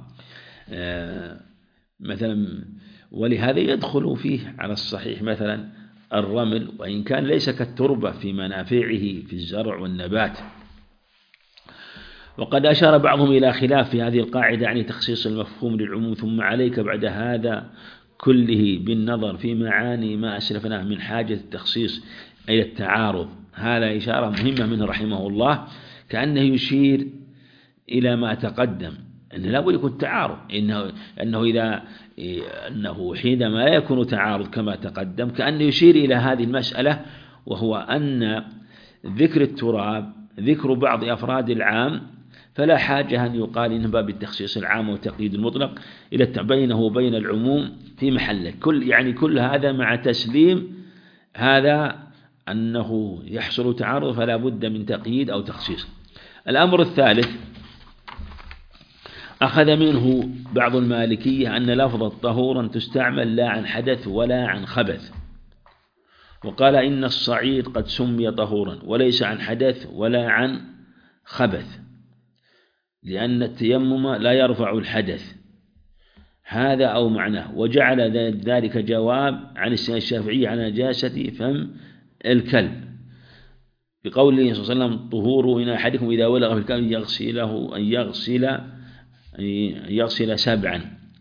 مثلا. ولهذا يدخل فيه على الصحيح مثلا الرمل، وإن كان ليس كالتربة في منافعه في الزرع والنبات. وقد أشار بعضهم إلى خلاف في هذه القاعدة، يعني تخصيص المفهوم للعموم. ثم عليك بعد هذا كله بالنظر في معاني ما أسلفناه من حاجة التخصيص إلى التعارض. هذا إشارة مهمة منه رحمه الله، كأنه يشير إلى ما تقدم، أنه لا بد يكون تعارض، أنه حينما لا يكون تعارض كما تقدم كأنه يشير إلى هذه المسألة، وهو أن ذكر التراب ذكر بعض أفراد العام، فلا حاجة أن يقال إن باب التخصيص العام وتقييد المطلق إلى بينه وبين العموم في محله. كل هذا مع تسليم هذا أنه يحصل تعارض، فلا بد من تقييد أو تخصيص. الأمر الثالث أخذ منه بعض المالكية أن لفظ طهورا تستعمل لا عن حدث ولا عن خبث، وقال إن الصعيد قد سمي طهورا وليس عن حدث ولا عن خبث، لأن التيمم لا يرفع الحدث، هذا أو معناه. وجعل ذلك جواب عن الشافعي عن نجاسة فم الكلب، بقوله صلى الله عليه وسلم: طهور إن أحدكم إذا ولغ في الكلب أن يغسل 7.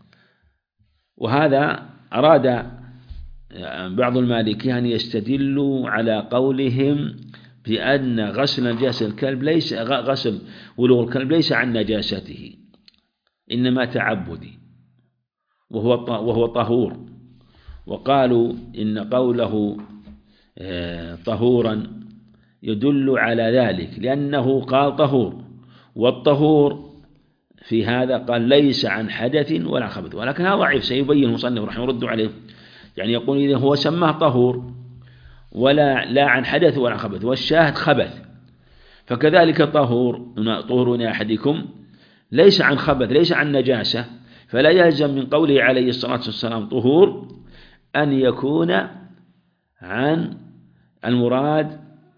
وهذا أراد بعض المالكية أن يستدلوا على قولهم بأن غسل نجاسة الكلب ليس غسل ولوغ الكلب ليس عن نجاسته، إنما تعبدي وهو طهور. وقالوا إن قوله طهورا يدل على ذلك، لأنه قال طهور، والطهور في هذا قال ليس عن حدث ولا خبث، ولكن هذا ضعيف، سيبين المصنف رحمه الله يرد عليه، يعني يقول إذا هو سماه طهور لا عن حدث ولا خبث، والشاهد خبث، فكذلك طهور أحدكم ليس عن خبث ليس عن نجاسة، فلا يلزم من قوله عليه الصلاة والسلام طهور أن يكون عن المراد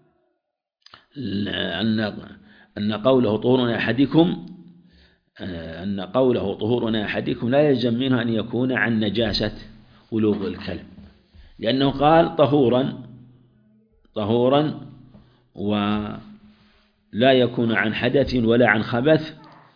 أن قوله طهور أحدكم لا يلزم منه أن يكون عن نجاسة ولوغ الكلب، لأنه قال طهورا ولا يكون عن حدث ولا عن خبث،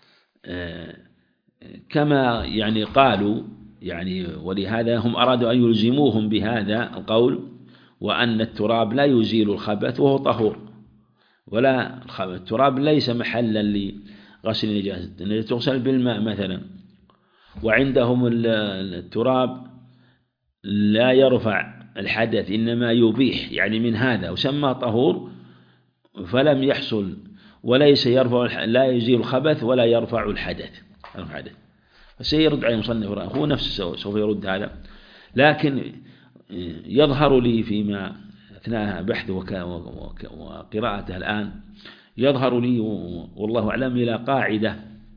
كما يعني قالوا ولهذا هم أرادوا أن يلزموهم بهذا القول، وأن التراب لا يزيل الخبث وهو طهور، ولا التراب ليس محلا لغسل النجاسة، تغسل بالماء مثلا، وعندهم التراب لا يرفع الحدث إنما يبيح، يعني من هذا وسمى طهور فلم يحصل وليس يرفع، لا يزيل الخبث ولا يرفع الحدث. فسيرد عليه المصنف، هو نفسه سوف يرد هذا، لكن يظهر لي فيما أثناء بحثه وقراءته الآن، يظهر لي والله أعلم إلى قاعدة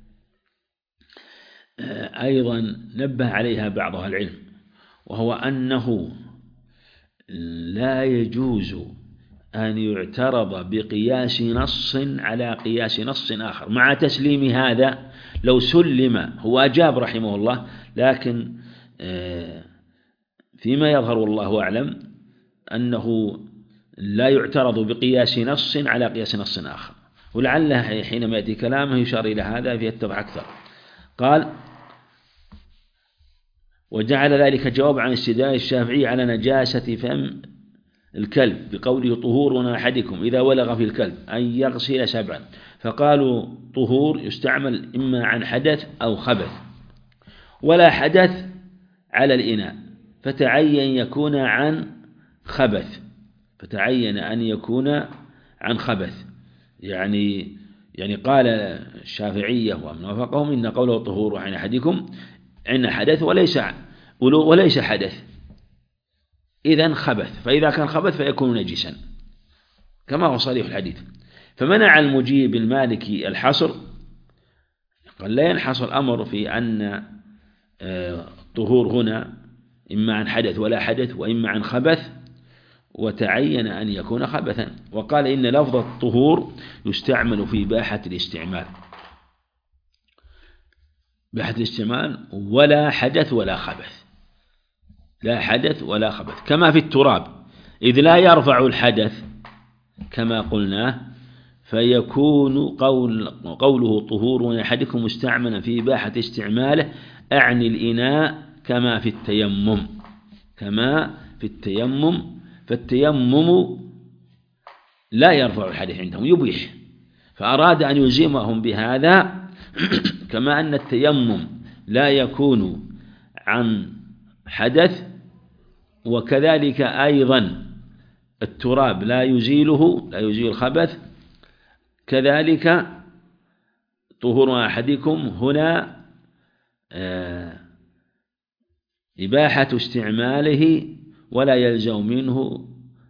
أيضا نبه عليها بعض أهل العلم، وهو أنه لا يجوز أن يعترض بقياس نص على قياس نص آخر مع تسليم هذا. لو سلم، هو أجاب رحمه الله، لكن فيما يظهر والله أعلم أنه لا يعترض بقياس نص على قياس نص آخر، ولعله حينما يأتي كلامه يشار إلى هذا فيتضح أكثر. قال: وجعل ذلك جواب عن استدلال الشافعي على نجاسة فم الكلب بقوله: طهورنا أحدكم إذا ولغ في الكلب أن يغسل 7. فقالوا طهور يستعمل إما عن حدث أو خبث، ولا حدث على الإناء، فتعين يكون عن خبث، فتعين أن يكون عن خبث. يعني قال الشافعية ومن وافقهم إن قوله طهور عن أحدكم عن حدث وليس حدث، إذن خبث، فإذا كان خبث فيكون نجسا كما هو صريح الحديث. فمنع المجيب المالكي الحصر، قال لا ينحصر الأمر في أن طهور هنا إما عن حدث ولا حدث وإما عن خبث، وتعين أن يكون خبثا. وقال إن لفظ الطهور يستعمل في باحة الاستعمال، باحة الاستعمال، ولا حدث ولا خبث، لا حدث ولا خبث، كما في التراب، إذ لا يرفع الحدث كما قلناه، فيكون قوله طهور أحدكم مستعملا في باحة استعماله أعني الإناء كما في التيمم، فالتيمم لا يرفع الحدث عندهم، يبيح، فأراد أن يلزمهم بهذا كما أن التيمم لا يكون عن حدث، وكذلك أيضا التراب لا يزيل الخبث، كذلك طهور أحدكم هنا إباحة استعماله ولا يلزم منه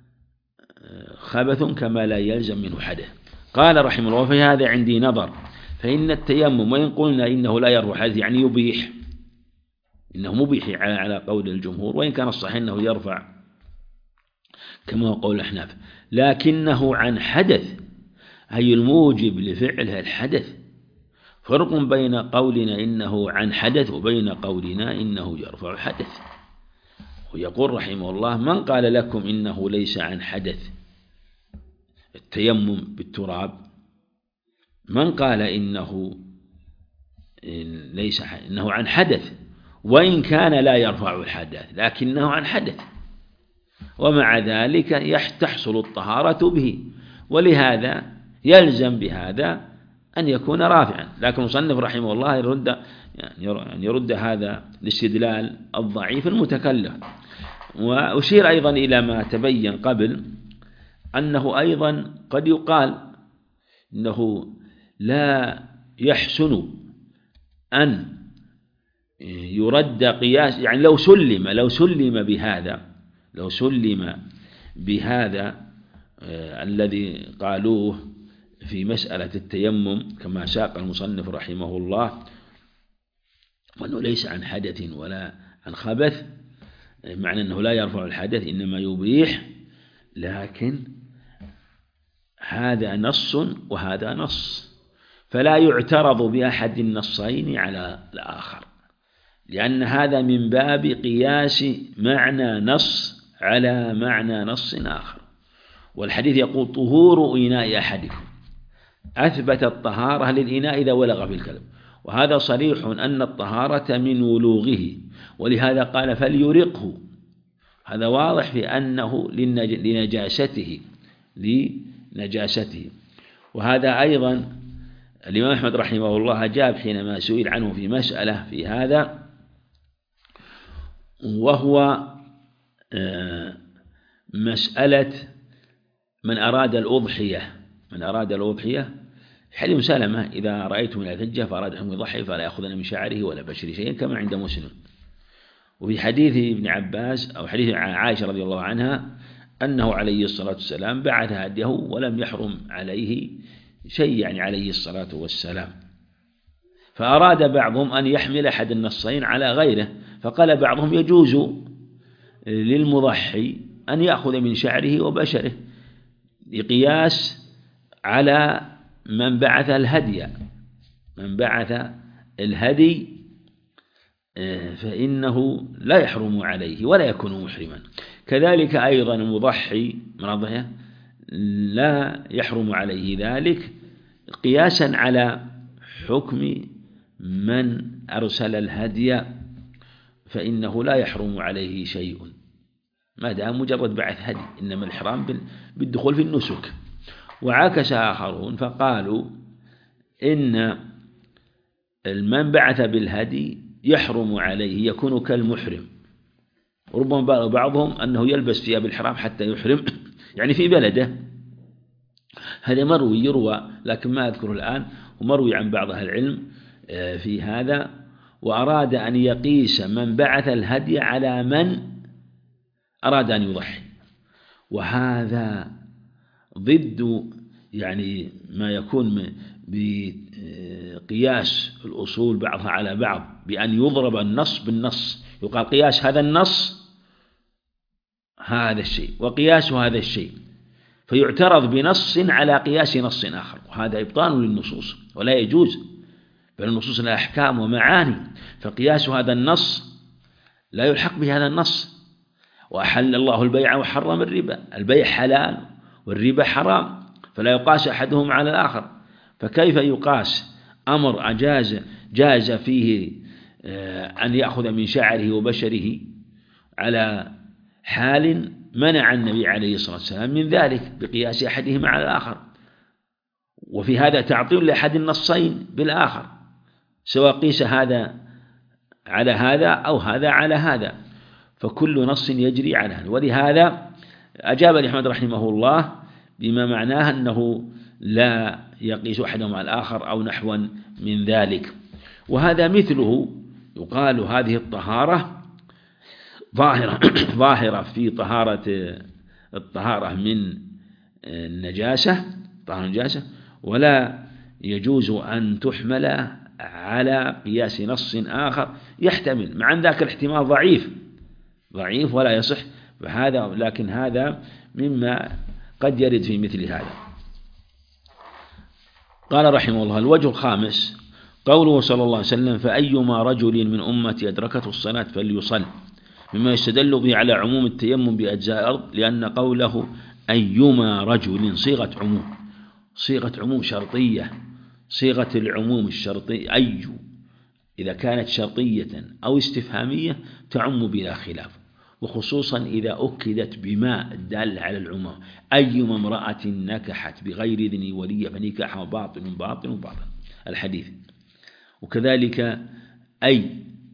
خبث كما لا يلزم منه حدث. قال رحمه الله: وفي هذا عندي نظر، فإن التيمم وإن قلنا إنه لا يرفع حدث يعني يبيح، إنه مبيح على قول الجمهور، وإن كان الصحيح أنه يرفع كما هو قول الأحناف، لكنه عن حدث، أي الموجب لفعله الحدث. فرق بين قولنا إنه عن حدث وبين قولنا إنه يرفع حدث. ويقول رحمه الله: من قال لكم إنه ليس عن حدث التيمم بالتراب؟ من قال إنه عن حدث، وإن كان لا يرفع الحدث لكنه عن حدث، ومع ذلك تحصل الطهارة به، ولهذا يلزم بهذا أن يكون رافعا. لكن المصنف رحمه الله يرد هذا الاستدلال الضعيف المتكلف. وأشير أيضا إلى ما تبين قبل أنه أيضا قد يقال إنه لا يحسن أن يرد قياس، يعني لو سلم بهذا الذي قالوه في مسألة التيمم كما ساق المصنف رحمه الله، وأنه ليس عن حدث ولا عن خبث، معنى أنه لا يرفع الحدث إنما يبيح، لكن هذا نص وهذا نص، فلا يعترض بأحد النصين على الآخر، لأن هذا من باب قياس معنى نص على معنى نص آخر. والحديث يقول: طهور إناء أحدكم، أثبت الطهارة للإناء إذا ولغ في الكلب، وهذا صريح أن الطهارة من ولوغه، ولهذا قال: فليرقه، هذا واضح في أنه لنجاسته. وهذا أيضا الإمام أحمد رحمه الله أجاب حينما سئل عنه في مسألة في هذا، وهو مسألة من أراد الأضحية حديث سلمة: إذا رأيتم من الحجة فأراد أن يضحي فلا يأخذن من شعره ولا بشره شيئا، كما عند مسلم. وفي حديث ابن عباس أو حديث عائشة رضي الله عنها أنه عليه الصلاة والسلام بعث هديه ولم يحرم عليه شيء، يعني عليه الصلاة والسلام. فأراد بعضهم أن يحمل أحد النصين على غيره، فقال بعضهم: يجوز للمضحي أن يأخذ من شعره وبشره قياس على من بعث الهدي، فإنه لا يحرم عليه ولا يكون محرما. كذلك أيضا المضحي من الضحية لا يحرم عليه ذلك قياسا على حكم من أرسل الهدي، فإنه لا يحرم عليه شيء ما دام مجرد بعث هدي، إنما الإحرام بالدخول في النسك. وعكس آخرون فقالوا إن من بعث بالهدي يحرم عليه يكون كالمحرم، وربما بعضهم أنه يلبس ثياب الإحرام حتى يحرم يعني في بلده. هذا مروي يروى لكن ما أذكره الآن، ومروي عن بعض أهل العلم في هذا، وأراد أن يقيس من بعث الهدي على من أراد أن يضحي، وهذا ضد يعني ما يكون بقياس الأصول بعضها على بعض بأن يضرب النص بالنص، يقال قياس هذا النص هذا الشيء وقياس هذا الشيء، فيعترض بنص على قياس نص آخر، وهذا إبطال للنصوص ولا يجوز، بل النصوص لها أحكام ومعاني، فقياس هذا النص لا يلحق بهذا النص. وأحل الله البيع وحرم الربا، البيع حلال والربا حرام، فلا يقاس أحدهما على الآخر، فكيف يقاس أمر جاز فيه أن يأخذ من شعره وبشره على حال منع النبي عليه الصلاة والسلام من ذلك بقياس أحدهما على الآخر، وفي هذا تعطيل لأحد النصين بالآخر، سواء قيس هذا على هذا أو هذا على هذا، فكل نص يجري على هذا. ولهذا أجاب أحمد رحمه الله بما معناه أنه لا يقيس أحدهما على الآخر أو نحوا من ذلك. وهذا مثله يقال هذه الطهارة ظاهرة في الطهارة من النجاسة، ولا يجوز أن تحمل على قياس نص آخر يحتمل، مع أن ذاك الاحتمال ضعيف ولا يصح، لكن هذا مما قد يرد في مثل هذا. قال رحمه الله: الوجه الخامس قوله صلى الله عليه وسلم: فأيما رجل من أمتي أدركته الصلاة فليصل، مما يستدل به على عموم التيمم بأجزاء الأرض، لأن قوله أيما رجل صيغة عموم شرطية، صيغة العموم الشرطي أي إذا كانت شرطية أو استفهامية تعم بلا خلاف، وخصوصا إذا أكدت بما الدال على العموم، أيما امرأة نكحت بغير إذن ولي فنكاحها باطل الحديث. وكذلك أي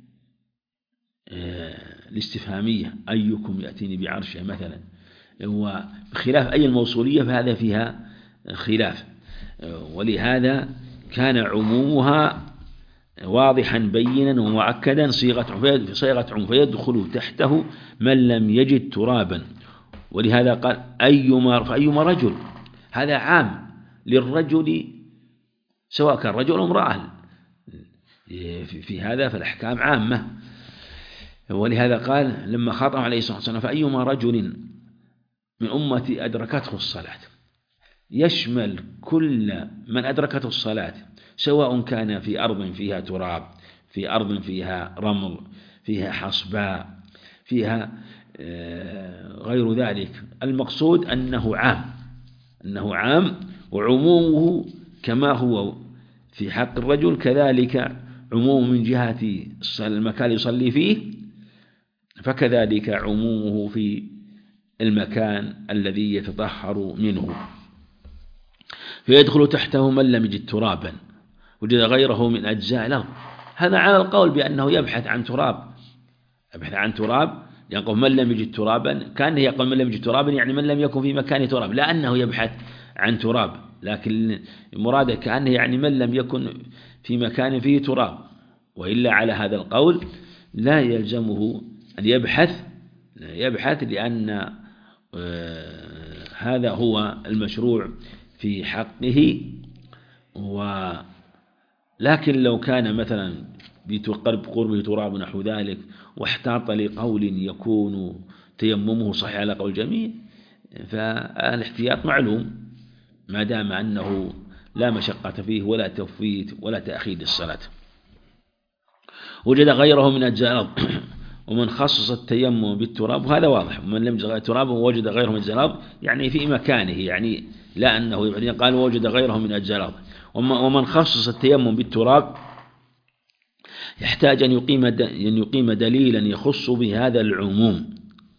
الاستفهامية أيكم يأتيني بعرشه مثلا، وبخلاف أي الموصولية فهذا فيها خلاف، ولهذا كان عمومها واضحا بينا ومؤكدا صيغة عموم، فيدخل تحته من لم يجد ترابا. ولهذا قال فأيما رجل، هذا عام للرجل سواء كان رجل أو امرأة، في هذا فالأحكام عامة. ولهذا قال لما خاطب عليه الصلاة والسلام: فأيما رجل من أمتي أدركته الصلاة، يشمل كل من أدركته الصلاة، سواء كان في أرض فيها تراب، في أرض فيها رمل، فيها حصباء، فيها غير ذلك. المقصود أنه عام، وعمومه كما هو في حق الرجل كذلك عموم من جهة المكان يصلي فيه، فكذلك عمومه في المكان الذي يتطهر منه، فيدخل تحته من لم يجد ترابا وجد غيره من أجزاء الأرض. هذا على القول بأنه يبحث عن تراب، يقول من لم يجد ترابا، كان يقول من لم يجد ترابا يعني من لم يكن في مكان تراب، لا أنه يبحث عن تراب، لكن مراده كأنه يعني من لم يكن في مكان فيه تراب، وإلا على هذا القول لا يلزمه أن يبحث لأن هذا هو المشروع في حقه. لكن لو كان مثلا بقربه تراب نحو ذلك واحتاط لقول يكون تيممه صحيح على قول جميع، فالاحتياط معلوم ما دام أنه لا مشقة فيه ولا تفويت ولا تأخير للصلاة. وجد غيره من أجزاء الأرض ومن خصص التيمم بالتراب، وهذا واضح، ومن لم يجد ترابا ووجد غيره من أجزاء الأرض يعني في مكانه، يعني لا أنه بعدين قال ووجد غيره من أجزاء الأرض. ومن خصص التيمم بالتراب يحتاج أن يقيم دليلا يخص بهذا العموم،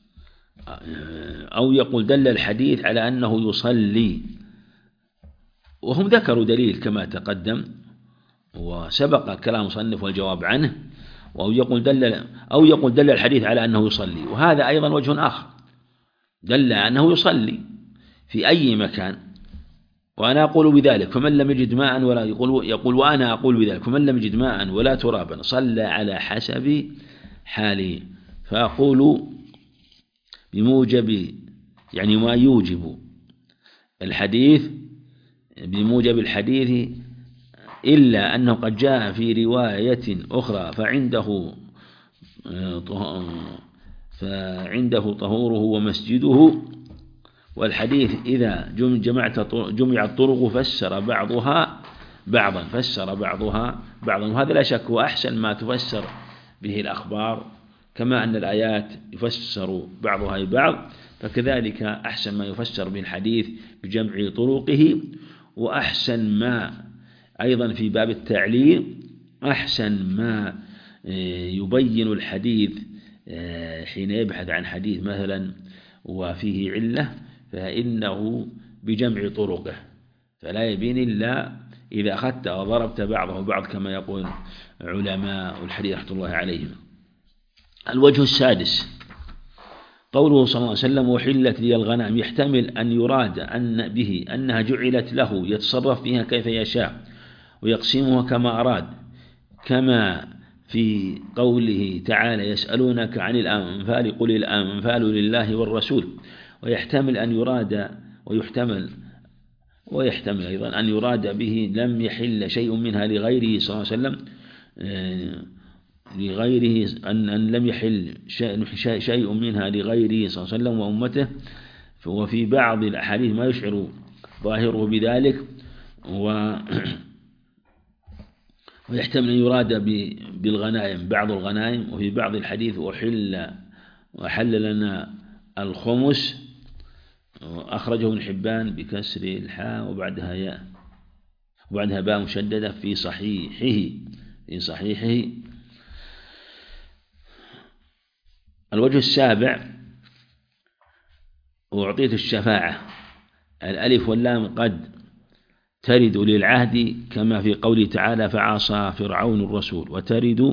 أو يقول دل الحديث على أنه يصلي، وهم ذكروا دليل كما تقدم وسبق كلام المصنف والجواب عنه، أو يقول دل الحديث على أنه يصلي، وهذا أيضا وجه آخر، دل أنه يصلي في أي مكان، وأنا أقول بذلك فمن لم يجد ماء ولا يقول وأنا أقول بذلك فمن لم يجد ماء ولا ترابا صلى على حسب حاله. فأقول بموجب يعني ما يوجب الحديث بموجب الحديث، إلا أنه قد جاء في رواية أخرى فعنده طهوره ومسجده، والحديث إذا جمع الطرق فسر بعضها بعضا، وهذا لا شك هو أحسن ما تفسر به الأخبار، كما أن الآيات يفسر بعضها ببعض، فكذلك أحسن ما يفسر به الحديث بجمع طرقه، وأحسن ما أيضا في باب التعليل أحسن ما يبين الحديث حين يبحث عن حديث مثلا وفيه علة فإنه بجمع طرقه، فلا يبين إلا إذا أخذت وضربت بعضه بعض كما يقول علماء الحديث رحمة الله عليهم. الوجه السادس قوله صلى الله عليه وسلم وحلت لي الغنائم، يحتمل أن يراد به أنها جعلت له يتصرف فيها كيف يشاء ويقسمها كما أراد، كما في قوله تعالى يسألونك عن الأنفال قل الأنفال لله والرسول. ويحتمل أن يراد ويحتمل أيضا أن يراد به لم يحل شيء منها لغيره صلى الله عليه وسلم، لغيره أن لم يحل شيء منها لغيره صلى الله عليه وسلم وأمته. وفي بعض الأحاديث ما يشعر ظاهره بذلك، ويحتمل أن يراد بالغنائم بعض الغنائم، وفي بعض الحديث وحل لنا الخمس، أخرجه ابن حبان بكسر الحاء وبعدها ياء وبعدها باء مشددة في صحيحه. الوجه السابع وأعطيت الشفاعة، الألف واللام قد ترد للعهد كما في قوله تعالى فعصى فرعون الرسول، وترد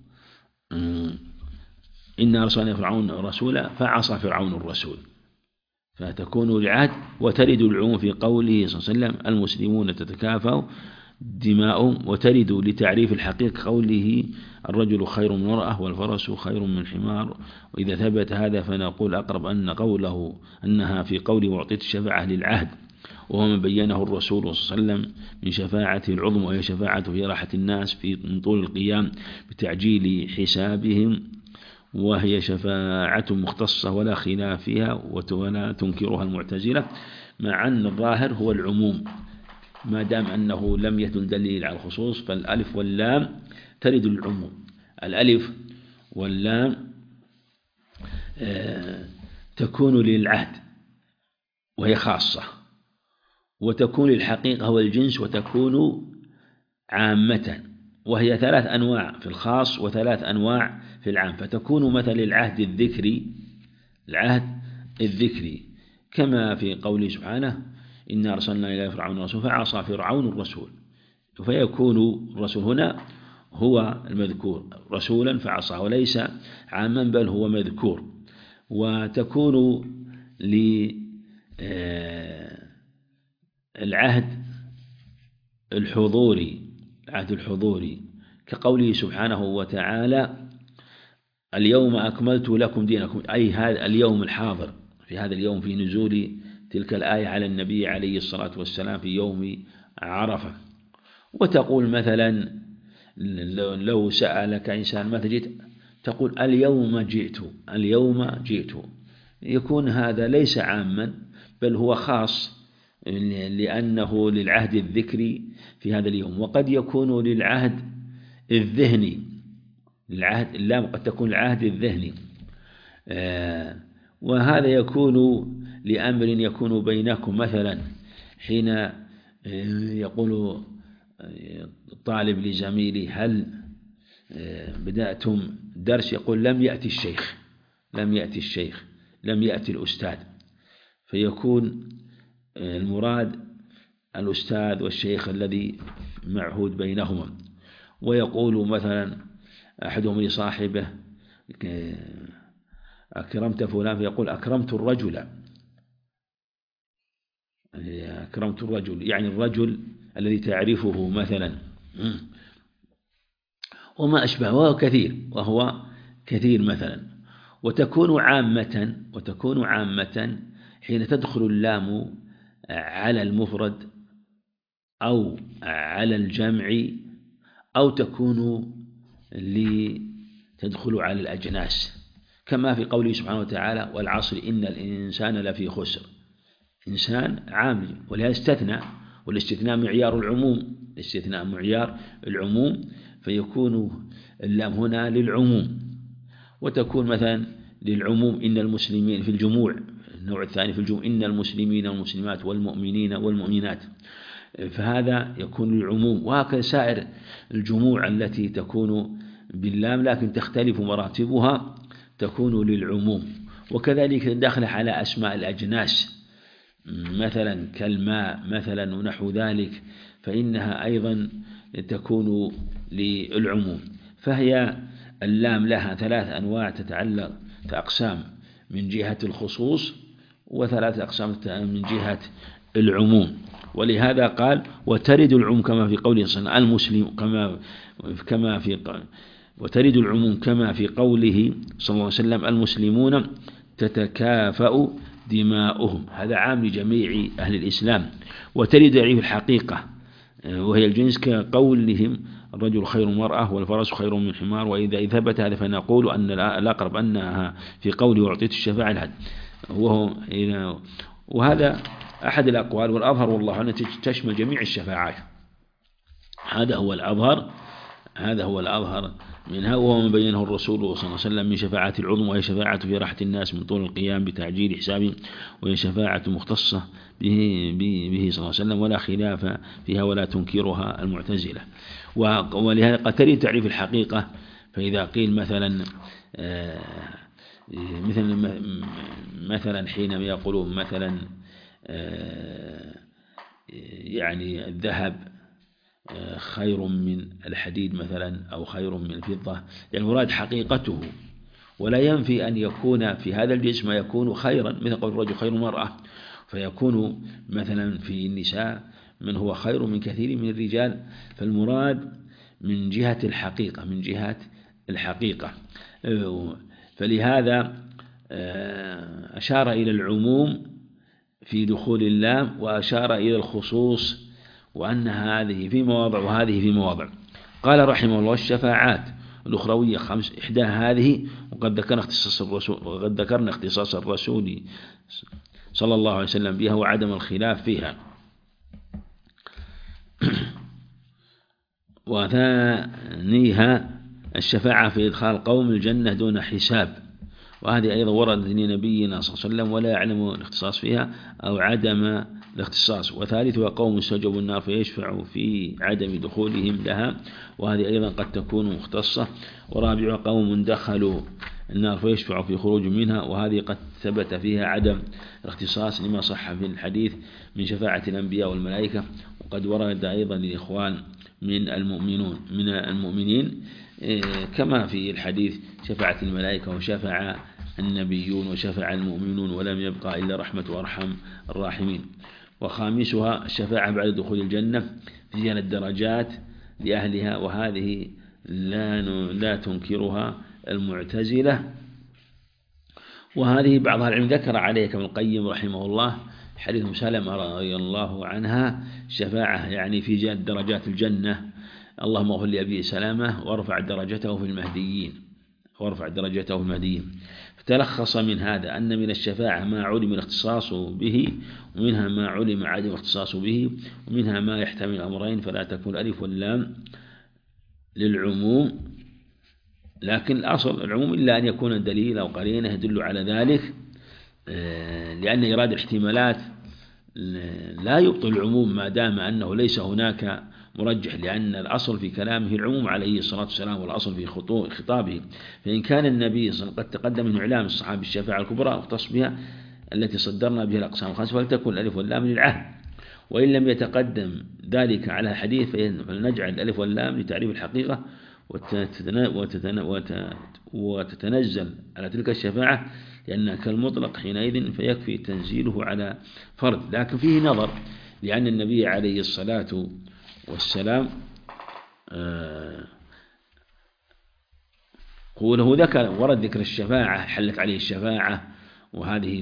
إنا أرسلنا فرعون رسولا فعصى فرعون الرسول، فتكون للعهد. وترد العموم في قوله صلى الله عليه وسلم المسلمون تتكافأ دماؤهم، وترد لتعريف الحقيقة قوله الرجل خير من المرأة والفرس خير من الحمار. وإذا ثبت هذا فنقول أقرب أن قوله أنها في قوله وأعطيت الشفاعة للعهد، وهو ما بينه الرسول صلى الله عليه وسلم من شفاعته العظمى، وهي شفاعته في راحة الناس من طول القيام بتعجيل حسابهم، وهي شفاعة مختصة ولا خلاف فيها ولا تنكرها المعتزلة، مع أن الظاهر هو العموم ما دام أنه لم يدل دليل على الخصوص، فالألف واللام ترد العموم. الألف واللام تكون للعهد وهي خاصة، وتكون للحقيقة والجنس، وتكون عامة، وهي 3 أنواع في الخاص و3 أنواع في العام. فتكون مثل العهد الذكري كما في قوله سبحانه إنا أرسلنا إلى فرعون رسولا فعصى فرعون الرسول، فيكون الرسول هنا هو المذكور رسولا فعصى وليس عاما بل هو مذكور. وتكون للعهد الحضوري كقوله سبحانه وتعالى اليوم أكملت لكم دينكم، أي هذا اليوم الحاضر، في هذا اليوم في نزول تلك الآية على النبي عليه الصلاة والسلام في يوم عرفة. وتقول مثلا لو سألك إنسان متى جئت تقول اليوم جئت، يكون هذا ليس عاما بل هو خاص لأنه للعهد الذكري في هذا اليوم، وقد يكون للعهد الذهني، اللام قد تكون العهد الذهني، وهذا يكون لأمر يكون بينكم، مثلا حين يقول طالب لزميلي هل بدأتم درس، يقول لم يأتي الشيخ لم يأتي الأستاذ، فيكون المراد الأستاذ والشيخ الذي معهود بينهما. ويقول مثلا أحدهم لصاحبه أكرمت فلان، فيقول أكرمت الرجل، يعني الرجل الذي تعرفه مثلا، وما أشبه، وهو كثير مثلا. وتكون عامة حين تدخل اللام على المفرد أو على الجمع، أو تكون تدخل على الأجناس، كما في قوله سبحانه وتعالى والعصر إن الإنسان لفي خسر. إنسان عام، ولها استثناء، والاستثناء معيار العموم، فيكون اللام هنا للعموم. وتكون مثلا للعموم إن المسلمين في الجموع، النوع الثاني في الجموع إن المسلمين والمسلمات والمؤمنين والمؤمنات، فهذا يكون للعموم. وهكذا سائر الجموع التي تكون باللام لكن تختلف مراتبها تكون للعموم. وكذلك داخل على أسماء الأجناس مثلا كالماء مثلا ونحو ذلك، فإنها أيضا تكون للعموم. فهي اللام لها 3 أنواع تتعلق أقسام من جهة الخصوص، و3 أقسام من جهة العموم. ولهذا قال وترد العموم كما في قوله المسلم، وترد العموم كما في قوله صلى الله عليه وسلم المسلمون تتكافأ دماؤهم، هذا عام لجميع أهل الإسلام. وترد في الحقيقة وهي الجنس كقولهم الرجل خير مرأة والفرس خير من حمار، وإذا ثبت هذا فنقول أن الأقرب أنها في قوله أعطيت الشفاعة الحد، وهذا أحد الأقوال، والأظهر والله أنها تشمل جميع الشفاعات. هذا هو الأظهر منها، وهو ما بينه الرسول صلى الله عليه وسلم من شفاعة العظم، وهي شفاعة في راحة الناس من طول القيام بتعجيل حسابهم، وهي شفاعة مختصة به صلى الله عليه وسلم ولا خلاف فيها ولا تنكرها المعتزلة. ولهذا قد تريد تعريف الحقيقة، فإذا قيل مثلا حينما يقولون مثلا يعني الذهب خير من الحديد مثلا أو خير من الفضة، يعني المراد حقيقته، ولا ينفي أن يكون في هذا الجسم يكون خيرا، مثل قول الرجل خير مرأة، فيكون مثلا في النساء من هو خير من كثير من الرجال، فالمراد من جهة الحقيقة. فلهذا أشار إلى العموم في دخول اللام، وأشار إلى الخصوص، وأن هذه في مواضع وهذه في مواضع. قال رحمه الله الشفاعات الأخروية 5، إحداها هذه، وقد ذكرنا اختصاص الرسول صلى الله عليه وسلم بها وعدم الخلاف فيها. وثانيها الشفاعة في إدخال قوم الجنة دون حساب، وهذه أيضا وردت لنبينا صلى الله عليه وسلم ولا يعلم الاختصاص فيها أو عدم الاختصاص. وثالثها قوم استوجبوا النار فيشفع في عدم دخولهم لها، وهذه أيضا قد تكون مختصة. ورابعها قوم دخلوا النار فيشفع في خروج منها، وهذه قد ثبت فيها عدم الاختصاص لما صح في الحديث من شفاعة الأنبياء والملائكة. وقد ورد أيضا للإخوان من المؤمنين كما في الحديث شفاعة الملائكة وشفع النبيون وشفع المؤمنون ولم يبقى إلا رحمة وأرحم الراحمين. وخامسها الشفاعة بعد دخول الجنة في زيادة الدرجات لأهلها، وهذه لا تنكرها المعتزلة. وهذه بعضها العلم ذكر عليه ابن القيم رحمه الله حديث سلمة رضي الله عنها شفاعة يعني في زيادة درجات الجنة، اللهم اغفر لأبي سلامة وارفع درجته في المهديين، وارفع درجته المهديين. فتلخص من هذا أن من الشفاعة ما علم الاختصاص به، ومنها ما علم عدم الاختصاص به، ومنها ما يحتمل أمرين، فلا تكون الألف واللام للعموم، لكن الأصل العموم إلا أن يكون الدليل أو قرينة يدل على ذلك، لأن إيراد الاحتمالات لا يبطل العموم ما دام أنه ليس هناك مرجح، لأن الأصل في كلامه العموم عليه الصلاة والسلام، والأصل في خطابه. فإن كان النبي صلى الله عليه وسلم قد تقدم من إعلام الصحابة الشفاعة الكبرى مختص بها التي صدرنا بها الأقسام الخمسة، فلتكن الألف واللام للعهد. وإن لم يتقدم ذلك على الحديث فلنجعل الألف واللام لتعريف الحقيقة، وتتنزل على تلك الشفاعة لأنها كالمطلق حينئذ، فيكفي تنزيله على فرد. لكن فيه نظر، لأن النبي عليه الصلاة والسلام قوله ذكر ورد ذكر الشفاعة حلت عليه الشفاعة، وهذه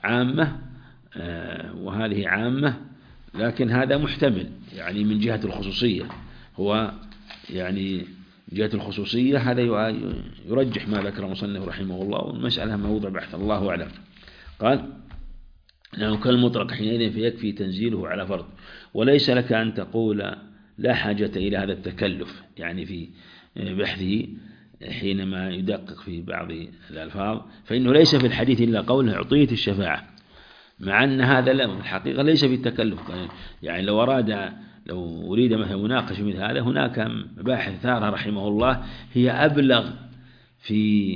عامة، لكن هذا محتمل يعني من جهة الخصوصية، هو يعني جهة الخصوصية هذا يرجح ما ذكر المصنف رحمه الله، والمسألة موضع بحث الله أعلم. قال لأنه كالمطلق حينئذ فيكفي تنزيله على فرض، وليس لك أن تقول لا حاجة إلى هذا التكلف، يعني في بحثه حينما يدقق في بعض الألفاظ، فإنه ليس في الحديث إلا قوله أعطيت الشفاعة، مع أن هذا الحقيقة ليس في التكلف. يعني لو أريد مثلا مناقشة مثل هذا، هناك مباحث ثارة رحمه الله هي أبلغ في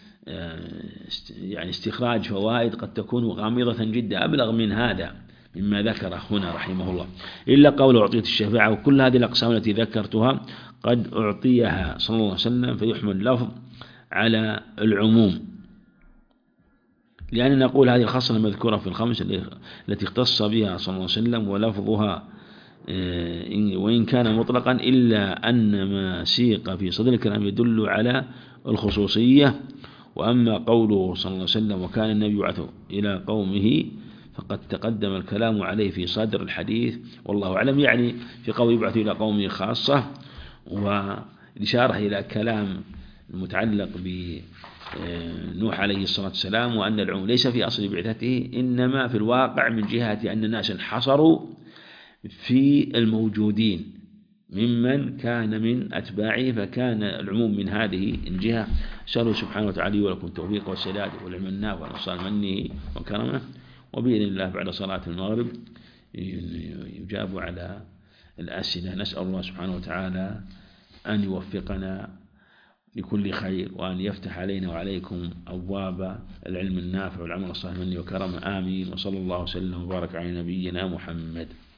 يعني استخراج فوائد قد تكون غامضة جدا، أبلغ من هذا مما ذكره هنا رحمه الله، إلا قول أعطيت الشفاعة. وكل هذه الأقسام التي ذكرتها قد أعطيها صلى الله عليه وسلم، فيحمل اللفظ على العموم، لأن نقول هذه الخصلة المذكورة في الخمس التي اختص بها صلى الله عليه وسلم، ولفظها وإن كان مطلقا إلا أن ما سيق في صدر الكلام يدل على الخصوصية. وأما قوله صلى الله عليه وسلم وكان النبي يبعث إلى قومه، فقد تقدم الكلام عليه في صدر الحديث والله أعلم، يعني في قول يبعث إلى قومه خاصة، والإشارة إلى كلام المتعلق بنوح عليه الصلاة والسلام، وأن العموم ليس في أصل بعثته، إنما في الواقع من جهة أن الناس انحصروا في الموجودين ممن كان من أتباعه، فكان العموم من هذه الجهة. أسأله سبحانه وتعالى ولكم التوفيق والسداد والعلم النافع والنصر منه وكرمه، وبإذن الله بعد صلاة المغرب يجاب على الأسئلة. نسأل الله سبحانه وتعالى أن يوفقنا لكل خير، وأن يفتح علينا وعليكم أبواب العلم النافع والعمل الصالح منه وكرمه، آمين. وصلى الله وسلم وبارك على نبينا محمد.